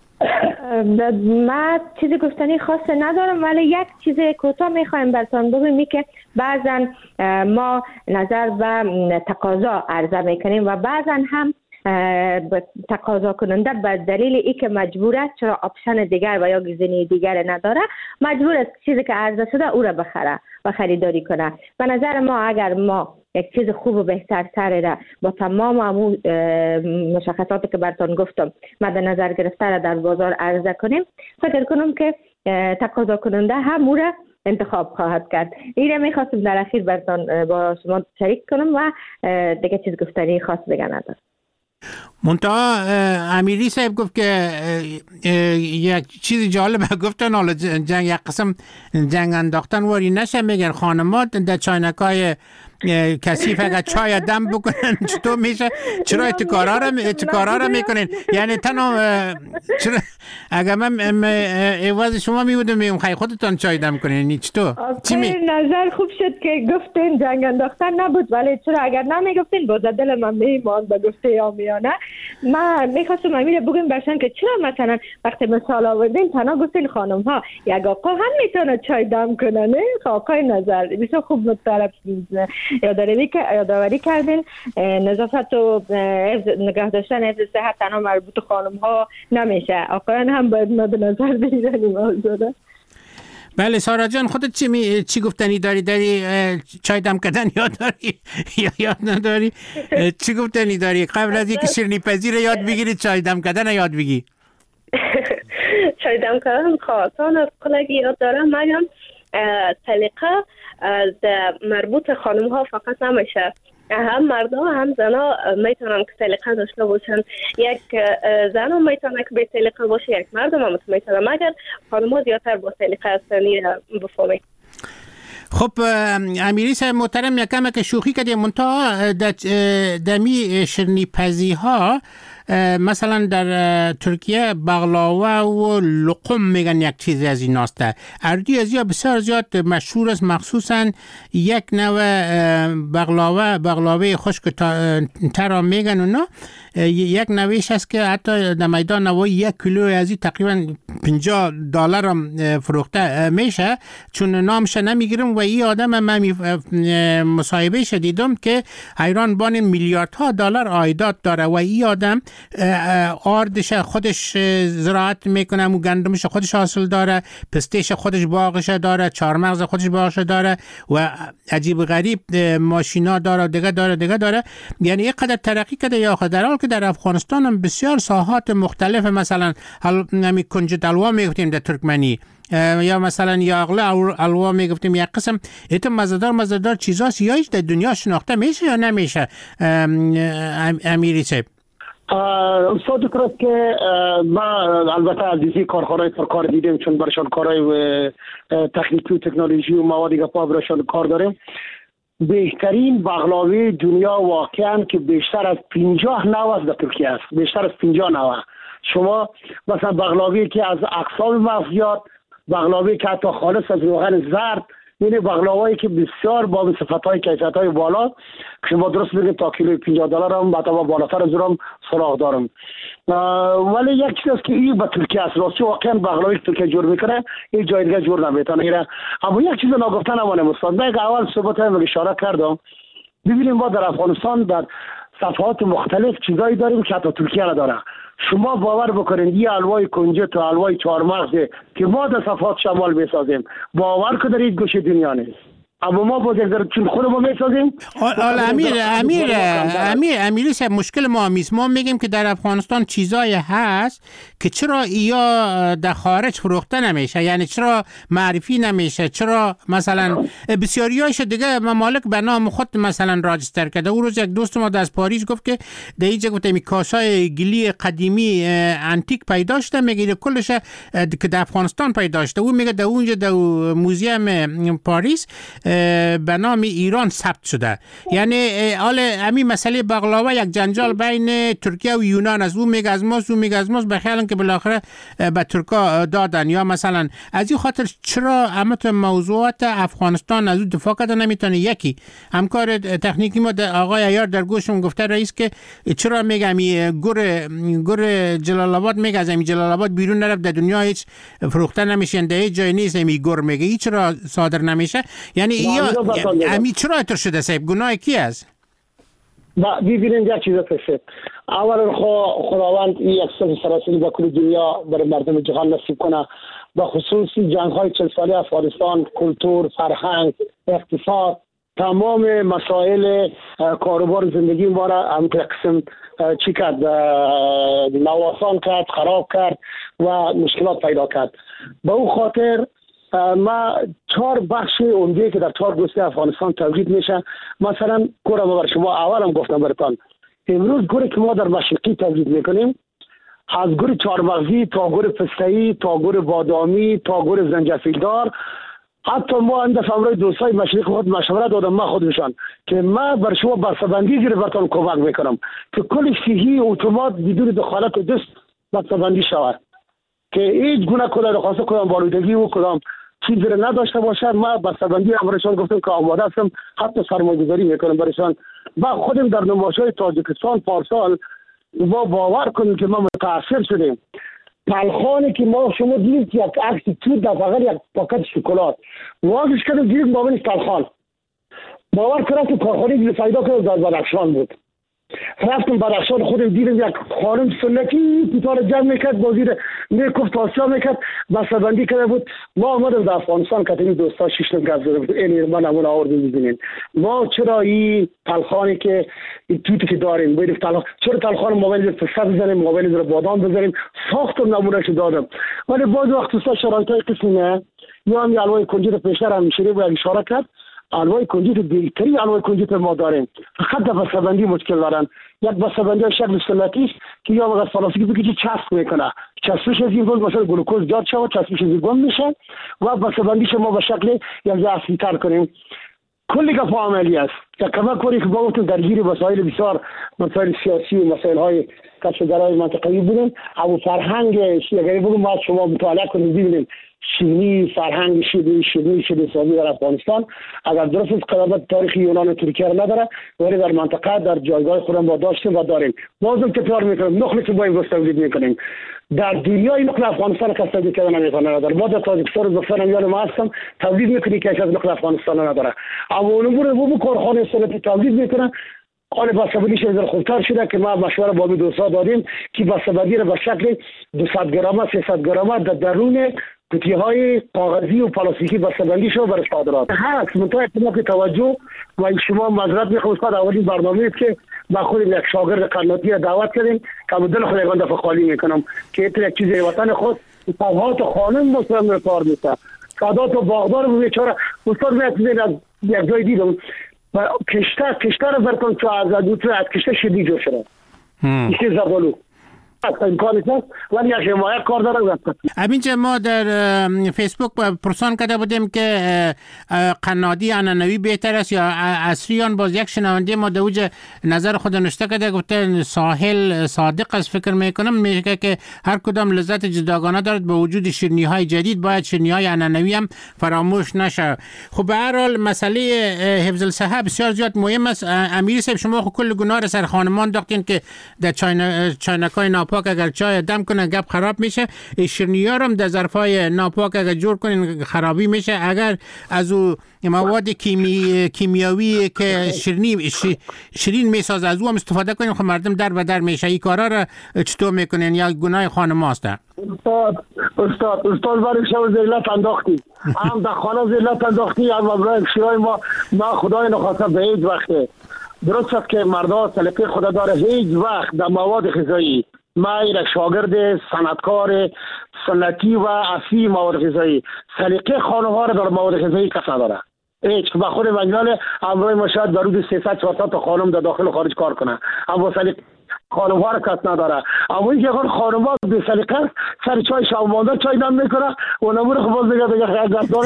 Speaker 8: من چیزی گفتنی خاص ندارم، ولی یک چیز کوتاه میخوایم براتون بگم که بعضا ما نظر به تقاضا عرضه میکنیم و بعضا هم تقاضا کننده به دلیل ای که مجبور است، چرا آپشن دیگر و یا گزینه دیگر نداره، مجبور است چیزی که عرضه شده او را بخره و خریداری کنه. به نظر ما اگر ما یک چیز خوب و بهتر تر را با تمام همون مشخصاتی که براتون گفتم مد نظر گرفته را در بازار عرضه کنیم، فکر کنم که تقاضا کننده هم او را انتخاب خواهد کرد. این را میخواستم در اخیر براتون با شما شریک کنم و دیگه چیز گفتنی خاص دیگه ندارم.
Speaker 2: منتها امیری صاحب گفت که یک چیز جالبه گفتن، حالا جنگ یک قسم جنگ انداختن واری نشه، میگن خانمات در چاینکای کثیف اگر چای دم بکنن چطور میشه؟ چرا اتکارا را میکنین؟ یعنی تنها چرا اگر من عوض شما میبودم میگم خیلی خودتان چای دم کنین چطور؟
Speaker 8: نظر خوب شد که گفتین جنگ انداختن نبود، ولی چرا اگر نمیگفتین باز دل من میمان به گفته آمیانه. من میخواستم امیر بگم برشن که چرا مثلا وقتی مثال آوردین تنها گفتین خانم ها، یک آقا هم میتونه چای دم کنه. نه آقای نظر بسیار خوب مطلب یادآوری کردین. نظافت و نگاه داشتن حفظ صحت تنها مربوط خانم ها نمیشه، آقایان هم باید مد نظر بگیرن این موضوع.
Speaker 2: بله سارا جان، خودت چی گفتنی داری چای دم کردن یاد داری یا یاد نداری؟ چی گفتنی داری قبل از اینکه شیرینی پذیر یاد بگیری چای دم کردن یاد بگی؟
Speaker 7: چای دم کردن خواستان از کلگی یاد دارم. مگم طریقه مربوط خانم ها فقط نمیشه، هم مردا هم زنا میتونن که سلیقه داشته باشن. یک زن هم میتونه که به سلیقه باشه، یک مرد هم میتونه، مگر خانم ها زیادتر با سلیقه هستنی بفهمید.
Speaker 2: خب امیری صاحب محترم، یکم که شوخی کردیم، منتها دمی شیرینی پزی ها مثلا در ترکیه بغلاوه و لقم میگن یک چیزی از این هسته. اردی از یا بسیار زیاد مشهور است، مخصوصا یک نوع بغلاوه خشک ترا میگن اونا. یک نوعش هست که حتی در میدان نوای 1 کیلو از این تقریبا $50 هم فروخته میشه، چون نامش نمیگیرم. و این آدم من مصاحبه شدیدم که حیران بان میلیاردها دلار عایدات داره و این آدم آردش خودش زراعت میکنه و گندمش خودش حاصل داره، پستهش خودش باغش داره، چهارمغز خودش باغش داره و عجیب غریب ماشینا داره، دیگه داره. یعنی یک قدر ترقی کرده. یا در حال که در افغانستان هم بسیار ساحات مختلف، مثلا همین کنجد الوا میگفتیم در ترکمنی، یا مثلا یاغله الوا میگفتیم، یک قسم ایت مزدار چیزاست. یا در دنیا شناخته میشه یا نمیشه امیری صاحب؟
Speaker 5: استاد کرد که ما البته عزیزی کارخانه‌های کار دیدیم، چون برشان کارهای تکنیکی و تکنولوژی و مواد گپا برشان کار داریم. بهترین بغلاوه دنیا واقعا که بیشتر از 50 نوع است در ترکیه است، بیشتر از 50 نوع. شما مثلا بغلاوه که از اقسام مغزیات، بغلاوه که حتی خالص از روغن زرد، یعنی بغلاوهایی که بسیار با صفت‌های کیفیت‌های بالا، شما درست بگید تا کیلو $50 هم بعد بالاتر از اون سراغ دارم. ولی یک چیز که این به ترکیه است، راستی واقعا بغلاوی که ترکیه جور میکنه این جای دیگه جور نمیتونه. اما یک چیز نگفتن نمونه استاد، من اول صحبت هم اشاره کردم، ببینیم ما در افغانستان در صفحات مختلف چیزایی داریم که حتی ترکیه نداره. شما باور بکنید یه الوای کنجد و الوای چهارمغز که ما در صفحات شمال بسازیم، باور کنید گوشه دنیا نیست. اما ما باز چون خودمون میسازیم.
Speaker 2: امیر صاحب، مشکل ما هست. ما میگیم که در افغانستان چیزایی هست که چرا یا در خارج فروخته نمیشه، یعنی چرا معرفی نمیشه، چرا مثلا بسیاریاش دیگه ممالک به نام خود مثلا راجستر کرده. اون روز یک دوست ما از پاریس گفت که در اینجا گفتم کاسای گلی قدیمی انتیک پیدا شده، میگه کلش که در افغانستان پیدا شده. اون میگه در اونجا در موزیم پاریس به نام ایران ثبت شده. یعنی حال همین مسئله بغلاوه یک جنجال بین ترکیه و یونان است. اون میگه از ماست، اون میگه از ماست، بخیالن که بالاخره به ترکا دادن. یا مثلا از این خاطر چرا همت موضوعات افغانستان از اون دفاع کرده نمیتونه؟ یکی همکار تکنیکی ما آقای عیار در گوشم گفته رئیس که چرا میگم گر جلال آباد، میگه از همین جلال آباد بیرون نرفت، در دنیا هیچ فروخته نمیشه، در جای نیست، همین گر میگه ای چرا صادر نمیشه؟ یعنی امی چرا اتر شده صاحب؟ گناه کی است؟
Speaker 5: ببینید یک چیز است. اولا خداوند یک صلح سراسری با کل دنیا برای مردم جهان نصیب کنه، با خصوصی جنگ های 40 ساله افغانستان، کلتور، فرهنگ، اقتصاد، تمام مسائل کاروبار زندگی ما را هم قسم چی کرد، نوسان کرد، خراب کرد و مشکلات پیدا کرد. به او خاطر ما 4 بخش عمده که در 4 گوشه افغانستان تولید میشه. مثلا گوره ما بر شما اولم گفتم براتون، امروز گوره که ما در مشرقی تولید میکنیم، از گور چهارمغزی تا گور پسته‌ای تا گور بادامی تا گور زنجفیلدار، حتی ما این دفعه امروز دوستای مشرق خود مشورت دادم ما خودشان که ما بر شما بسته‌بندی زیر برتون کمک میکنم که کل صحیح اتومات بدون دخالت دست بسته‌بندی شود، که هیچ گونه کدام خاصه کدام بالودگی و کدام چیزی را نداشته باشد. ما بسته‌بندی امرشان گفتم که آماده هستم، حتی سرمایه‌گذاری میکنم برایشان. با خودم در نمایش‌های تاجیکستان پارسال ما باور کنیم که ما متاثر شدیم. تلخانی که ما شما دیدید یک عکس تو در فقط یک پاکت شکلات واقعش کردیم دیدید با من تلخان باور کنم که کارخانه پیدا کردم در بدخشان بود. رفتم بدخشان خودم دیدم یک خانم سنتی پیتار جمع میکرد، بازی میکفت تاسیا میکرد، بسته‌بندی کرده بود. ما آمدم در افغانستان که این دوستا شش نفر گپ زدم این من همون آوردیم ببینید ما چرا این تلخانی که این توتی که داریم بریم چرا تلخان موبایل پسته بزنیم، موبایل رو بادام بزنیم، ساختم نمونهش دادم. ولی بعض وقت شرایطای قسمی نه یا هم الوای کنجد پیشتر هم میشه و اشاره کرد الوای کنجد دیگری الوای کنجد ما داریم، فقط در بسته‌بندی مشکل دارن. یک بسته‌بندی شکل سنتی است که یا مغز فلاسفی بگه چسب میکنه، چسبش از این مثلا گلوکوز زیاد شود چسبش از گم میشه و بسته‌بندیش ما به شکل یک اصلی تر کنیم. کلی گپ عملی است که کمک کنی که با درگیر مسائل بسیار مسائل سیاسی و مسائل های کشورهای منطقه‌ای بودیم. او فرهنگ اگر بگم ما شما مطالعه کنید ببینید شیرینی فرهنگ شیرینی سازی در افغانستان اگر درست است قدمت تاریخی یونان و ترکیه را نداره، ولی در منطقه در جایگاه خودم با داشتیم و داریم. بازم تکرار میکنم نخلی که با این تولید میکنیم در دنیا این نخل افغانستان کس تولید کردن نمیتونه نداره. ما در تاجیکستان دوستانم یاد ما هستم تولید میکنی که از نخل افغانستان نداره، اما اون کارخانه سنتی تولید میکنن. حال بسته‌بندیش از خوبتر شده که ما مشوره با دوستا دادیم که بسته‌بندی را به شکل 200 گرم 300 گرم در درون قطعه‌های کاغذی و پلاستیکی بسته‌بندی شو برای صادرات هست. منتها که توجه و شما معذرت میخوام استاد اولین برنامه است که با خود یک شاگرد قناتی دعوت کردیم که دل خود یگان دفعه خالی میکنم که یک چیز وطن خود تنها تو خانم مسلم کار میشه سادات و باغدار و بیچاره استاد میاد یک جای دیدم و کشتر برکن تو از کشتر شدید جو شده ایسی زبالو امکانش هست ولی یک حمایت کار داره.
Speaker 2: همینجا ما در فیسبوک پرسان کرده بودیم که قنادی عنعنوی بهتر است یا عصریان. باز یک شنونده ما دوج نظر خود نوشته کرده گفته ساحل صادق است. فکر میکنم میگه که هر کدام لذت جداگانه دارد، با وجود شیرینی های جدید باید شیرینی های عنعنوی هم فراموش نشه. خب به هر حال مسئله حفظ الصحه بسیار زیاد مهم است. امیر صاحب شما خب کل گناه را سر خانمان داختین که در چاینکای ناپاک اگر چای دم کنه گپ خراب میشه، شیرینی‌ها هم در ظرفای ناپاک اگر جور کنین خرابی میشه. اگر از او مواد کیمیاوی که شیرین میسازه از او هم استفاده کنین خب مردم در به در میشه. این کارا را چطور میکنین یا گناه خانم هاست؟
Speaker 5: استاد برای شما زیلت انداختی هم در خانه زیلت انداختی هم برای شیرای ما خدای نخواسته به هیچ وقته درست است که مردا سلیقه خدا داره هیچ وقت در مواد غذایی ما ایره شاگرد صنعتکار سنتی و اصلی مواد غذایی سلیقه خانم‌ها را در مواد غذایی کس نداره هیچ. با خود مجموعه امروز ما شاید برود 300 400 تا خانم در داخل و خارج کار کنه اما سلیقه خانم‌ها را کس نداره. اما اینکه خانم‌ها به سلیقه سر چای شام مانده چای دم میکنه و نمور خب باز دیگه گردان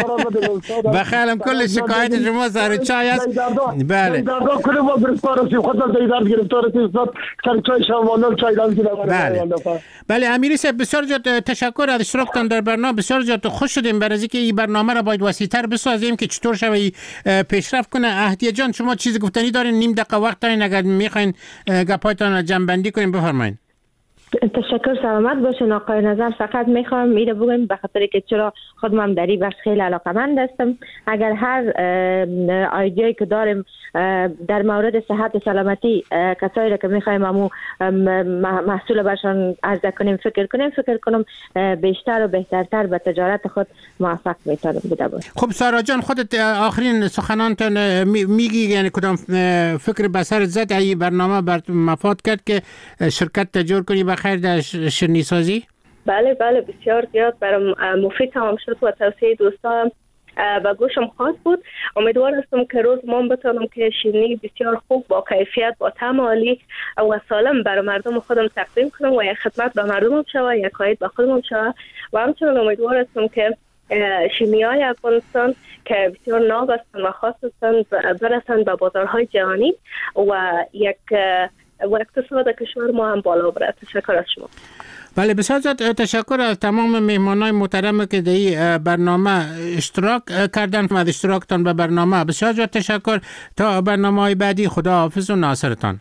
Speaker 2: بخیرم کل شکایت شما سر چای است. بله
Speaker 5: دردان کل ما گرفتار هستیم خود در درد گرفتار هستیم سر چای شام مانده چای دم کنه.
Speaker 2: بله امیر صاحب بسیار زیاد تشکر از اشتراکتان در برنامه. بسیار زیاد خوش شدیم برای اینکه این برنامه را باید وسیع‌تر بسازیم که چطور شوی پیشرفت کنه. اهدیه جان شما چیزی گفتنی دارین؟ نیم دقیقه وقت دارین اگر میخواین گپایتان جمع بندی کنیم بفرمایید.
Speaker 8: تشکر، سلامت باشین آقای نظر. فقط میخوام میره بگم به خاطر که چرا خودم هم در این بخش خیلی علاقمند هستم، اگر هر ایدیایی که داریم در مورد صحت و سلامتی کسایی را که میخوایم امو محصول برشان عرضه کنیم فکر کنم بیشتر و بهترتر به تجارت خود موفق میتونیم بوده باشه.
Speaker 2: خب سارا جان، خودت آخرین سخنانتان میگی، یعنی کدام فکر به سر زد این برنامه بر مفاد کرد که شرکت تجار کنی بخیر در شیرینی سازی؟
Speaker 7: بله بسیار زیاد برام مفید تمام شد و توصیه دوستان و گوشم خاص بود. امیدوار هستم که روز ما بتونم که شیرینی بسیار خوب با کیفیت با طعم عالی و سالم برای مردم خودم تقدیم کنم و یک خدمت به مردمم شوه، یک عاید به خودم شوه و همچنین امیدوار هستم که شیرینی‌های افغانستان که بسیار ناب هستند و خاص هستند برسند به بازارهای جهانی و اقتصاد کشور ما هم بالا بره. تشکر از شما.
Speaker 2: بله، بسیار زیاد تشکر از تمام مهمانای محترم که در این برنامه اشتراک کردن و اشتراکتان به برنامه. بسیار زیاد تشکر. تا برنامه‌های بعدی، خدا حافظ و ناصرتان.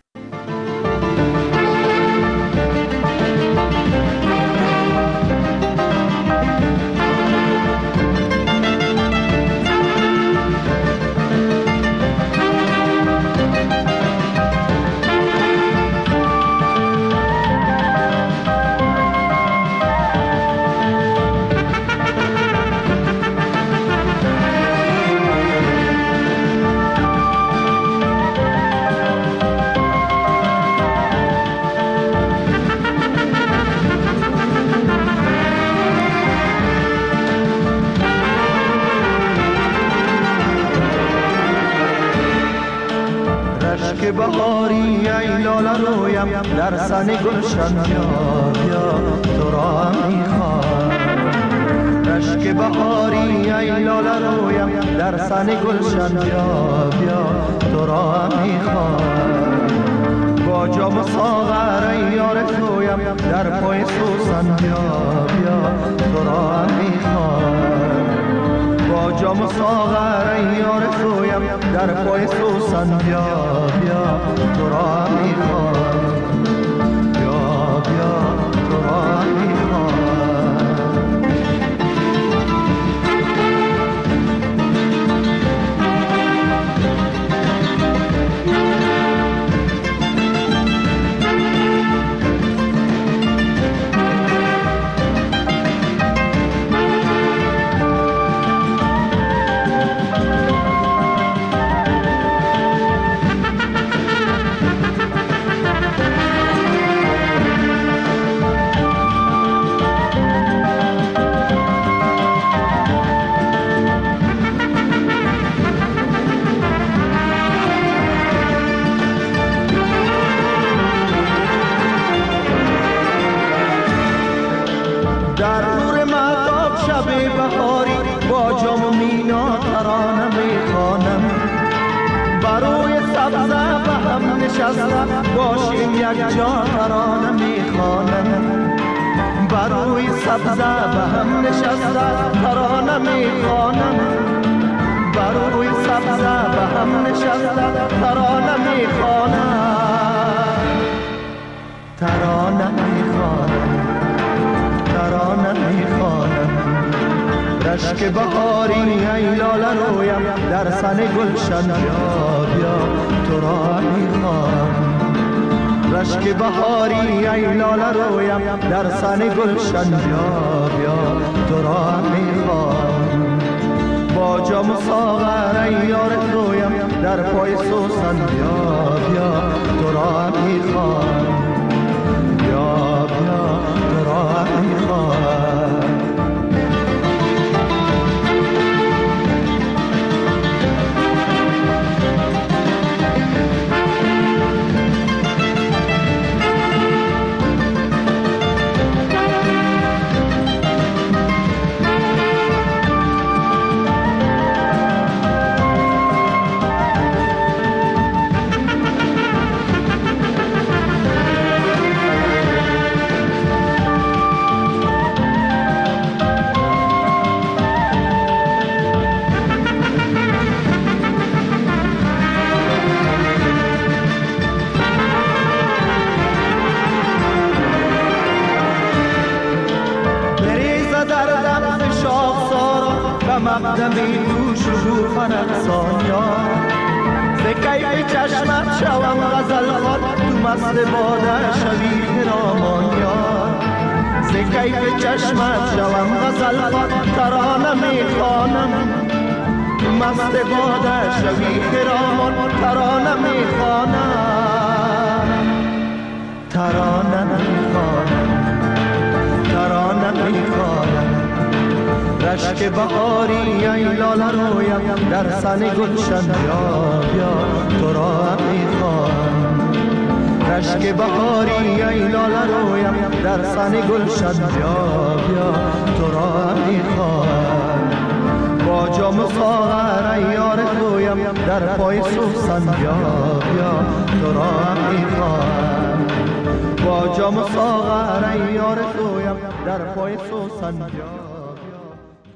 Speaker 9: که بهاری ای لاله رویم در سن گلشن بیا تو را میخوام. رشک بهاری ای لاله رویم در سن گلشن بیا تو را میخوام. با جام ساغر ای یار تویم در پای سوسن بیا تو را میخوام. با جام ساغر ای یار تویم در پای سوسن بیا تو را میخوام. بیا تو را میخوام. باشیم یک جا ترانه میخوانم. بروی سبزه به هم نشسته ترانه میخوانم. بروی سبزه به هم نشسته ترانه میخوانم. ترانه میخوانم. ترانه میخوانم. رشک بهاری ای لاله رویم در سن گلشن بیا تو را میخوام. رشک بهاری ای لاله رویم در سن گلشن بیا تو را میخوام. با جام ساغر ای یار تویم در پای سوسن بیا تو را میخوام. بیا تو را میخوام. مقدمی تو شکوفن اقصان یار ز کیف چشمت شوم غزل خوان تو مست باده شوی خرامان یار ز کیف چشمت شوم غزل خوان ترانه میخوانم تو مست باده شوی خرامان ترانه میخوانم ترانه میخوانم ترانه میخوانم رشک بهاری ای لاله رویم در سن گلشن بیا تو را میخوانم رشک بهاری ای لاله رویم در سن گلشن بیا تو را میخوانم با جام ساغر ای یار تویم در پای سوسن بیا تو را میخوانم با جام ساغر ای یار تویم در پای سوسن بیا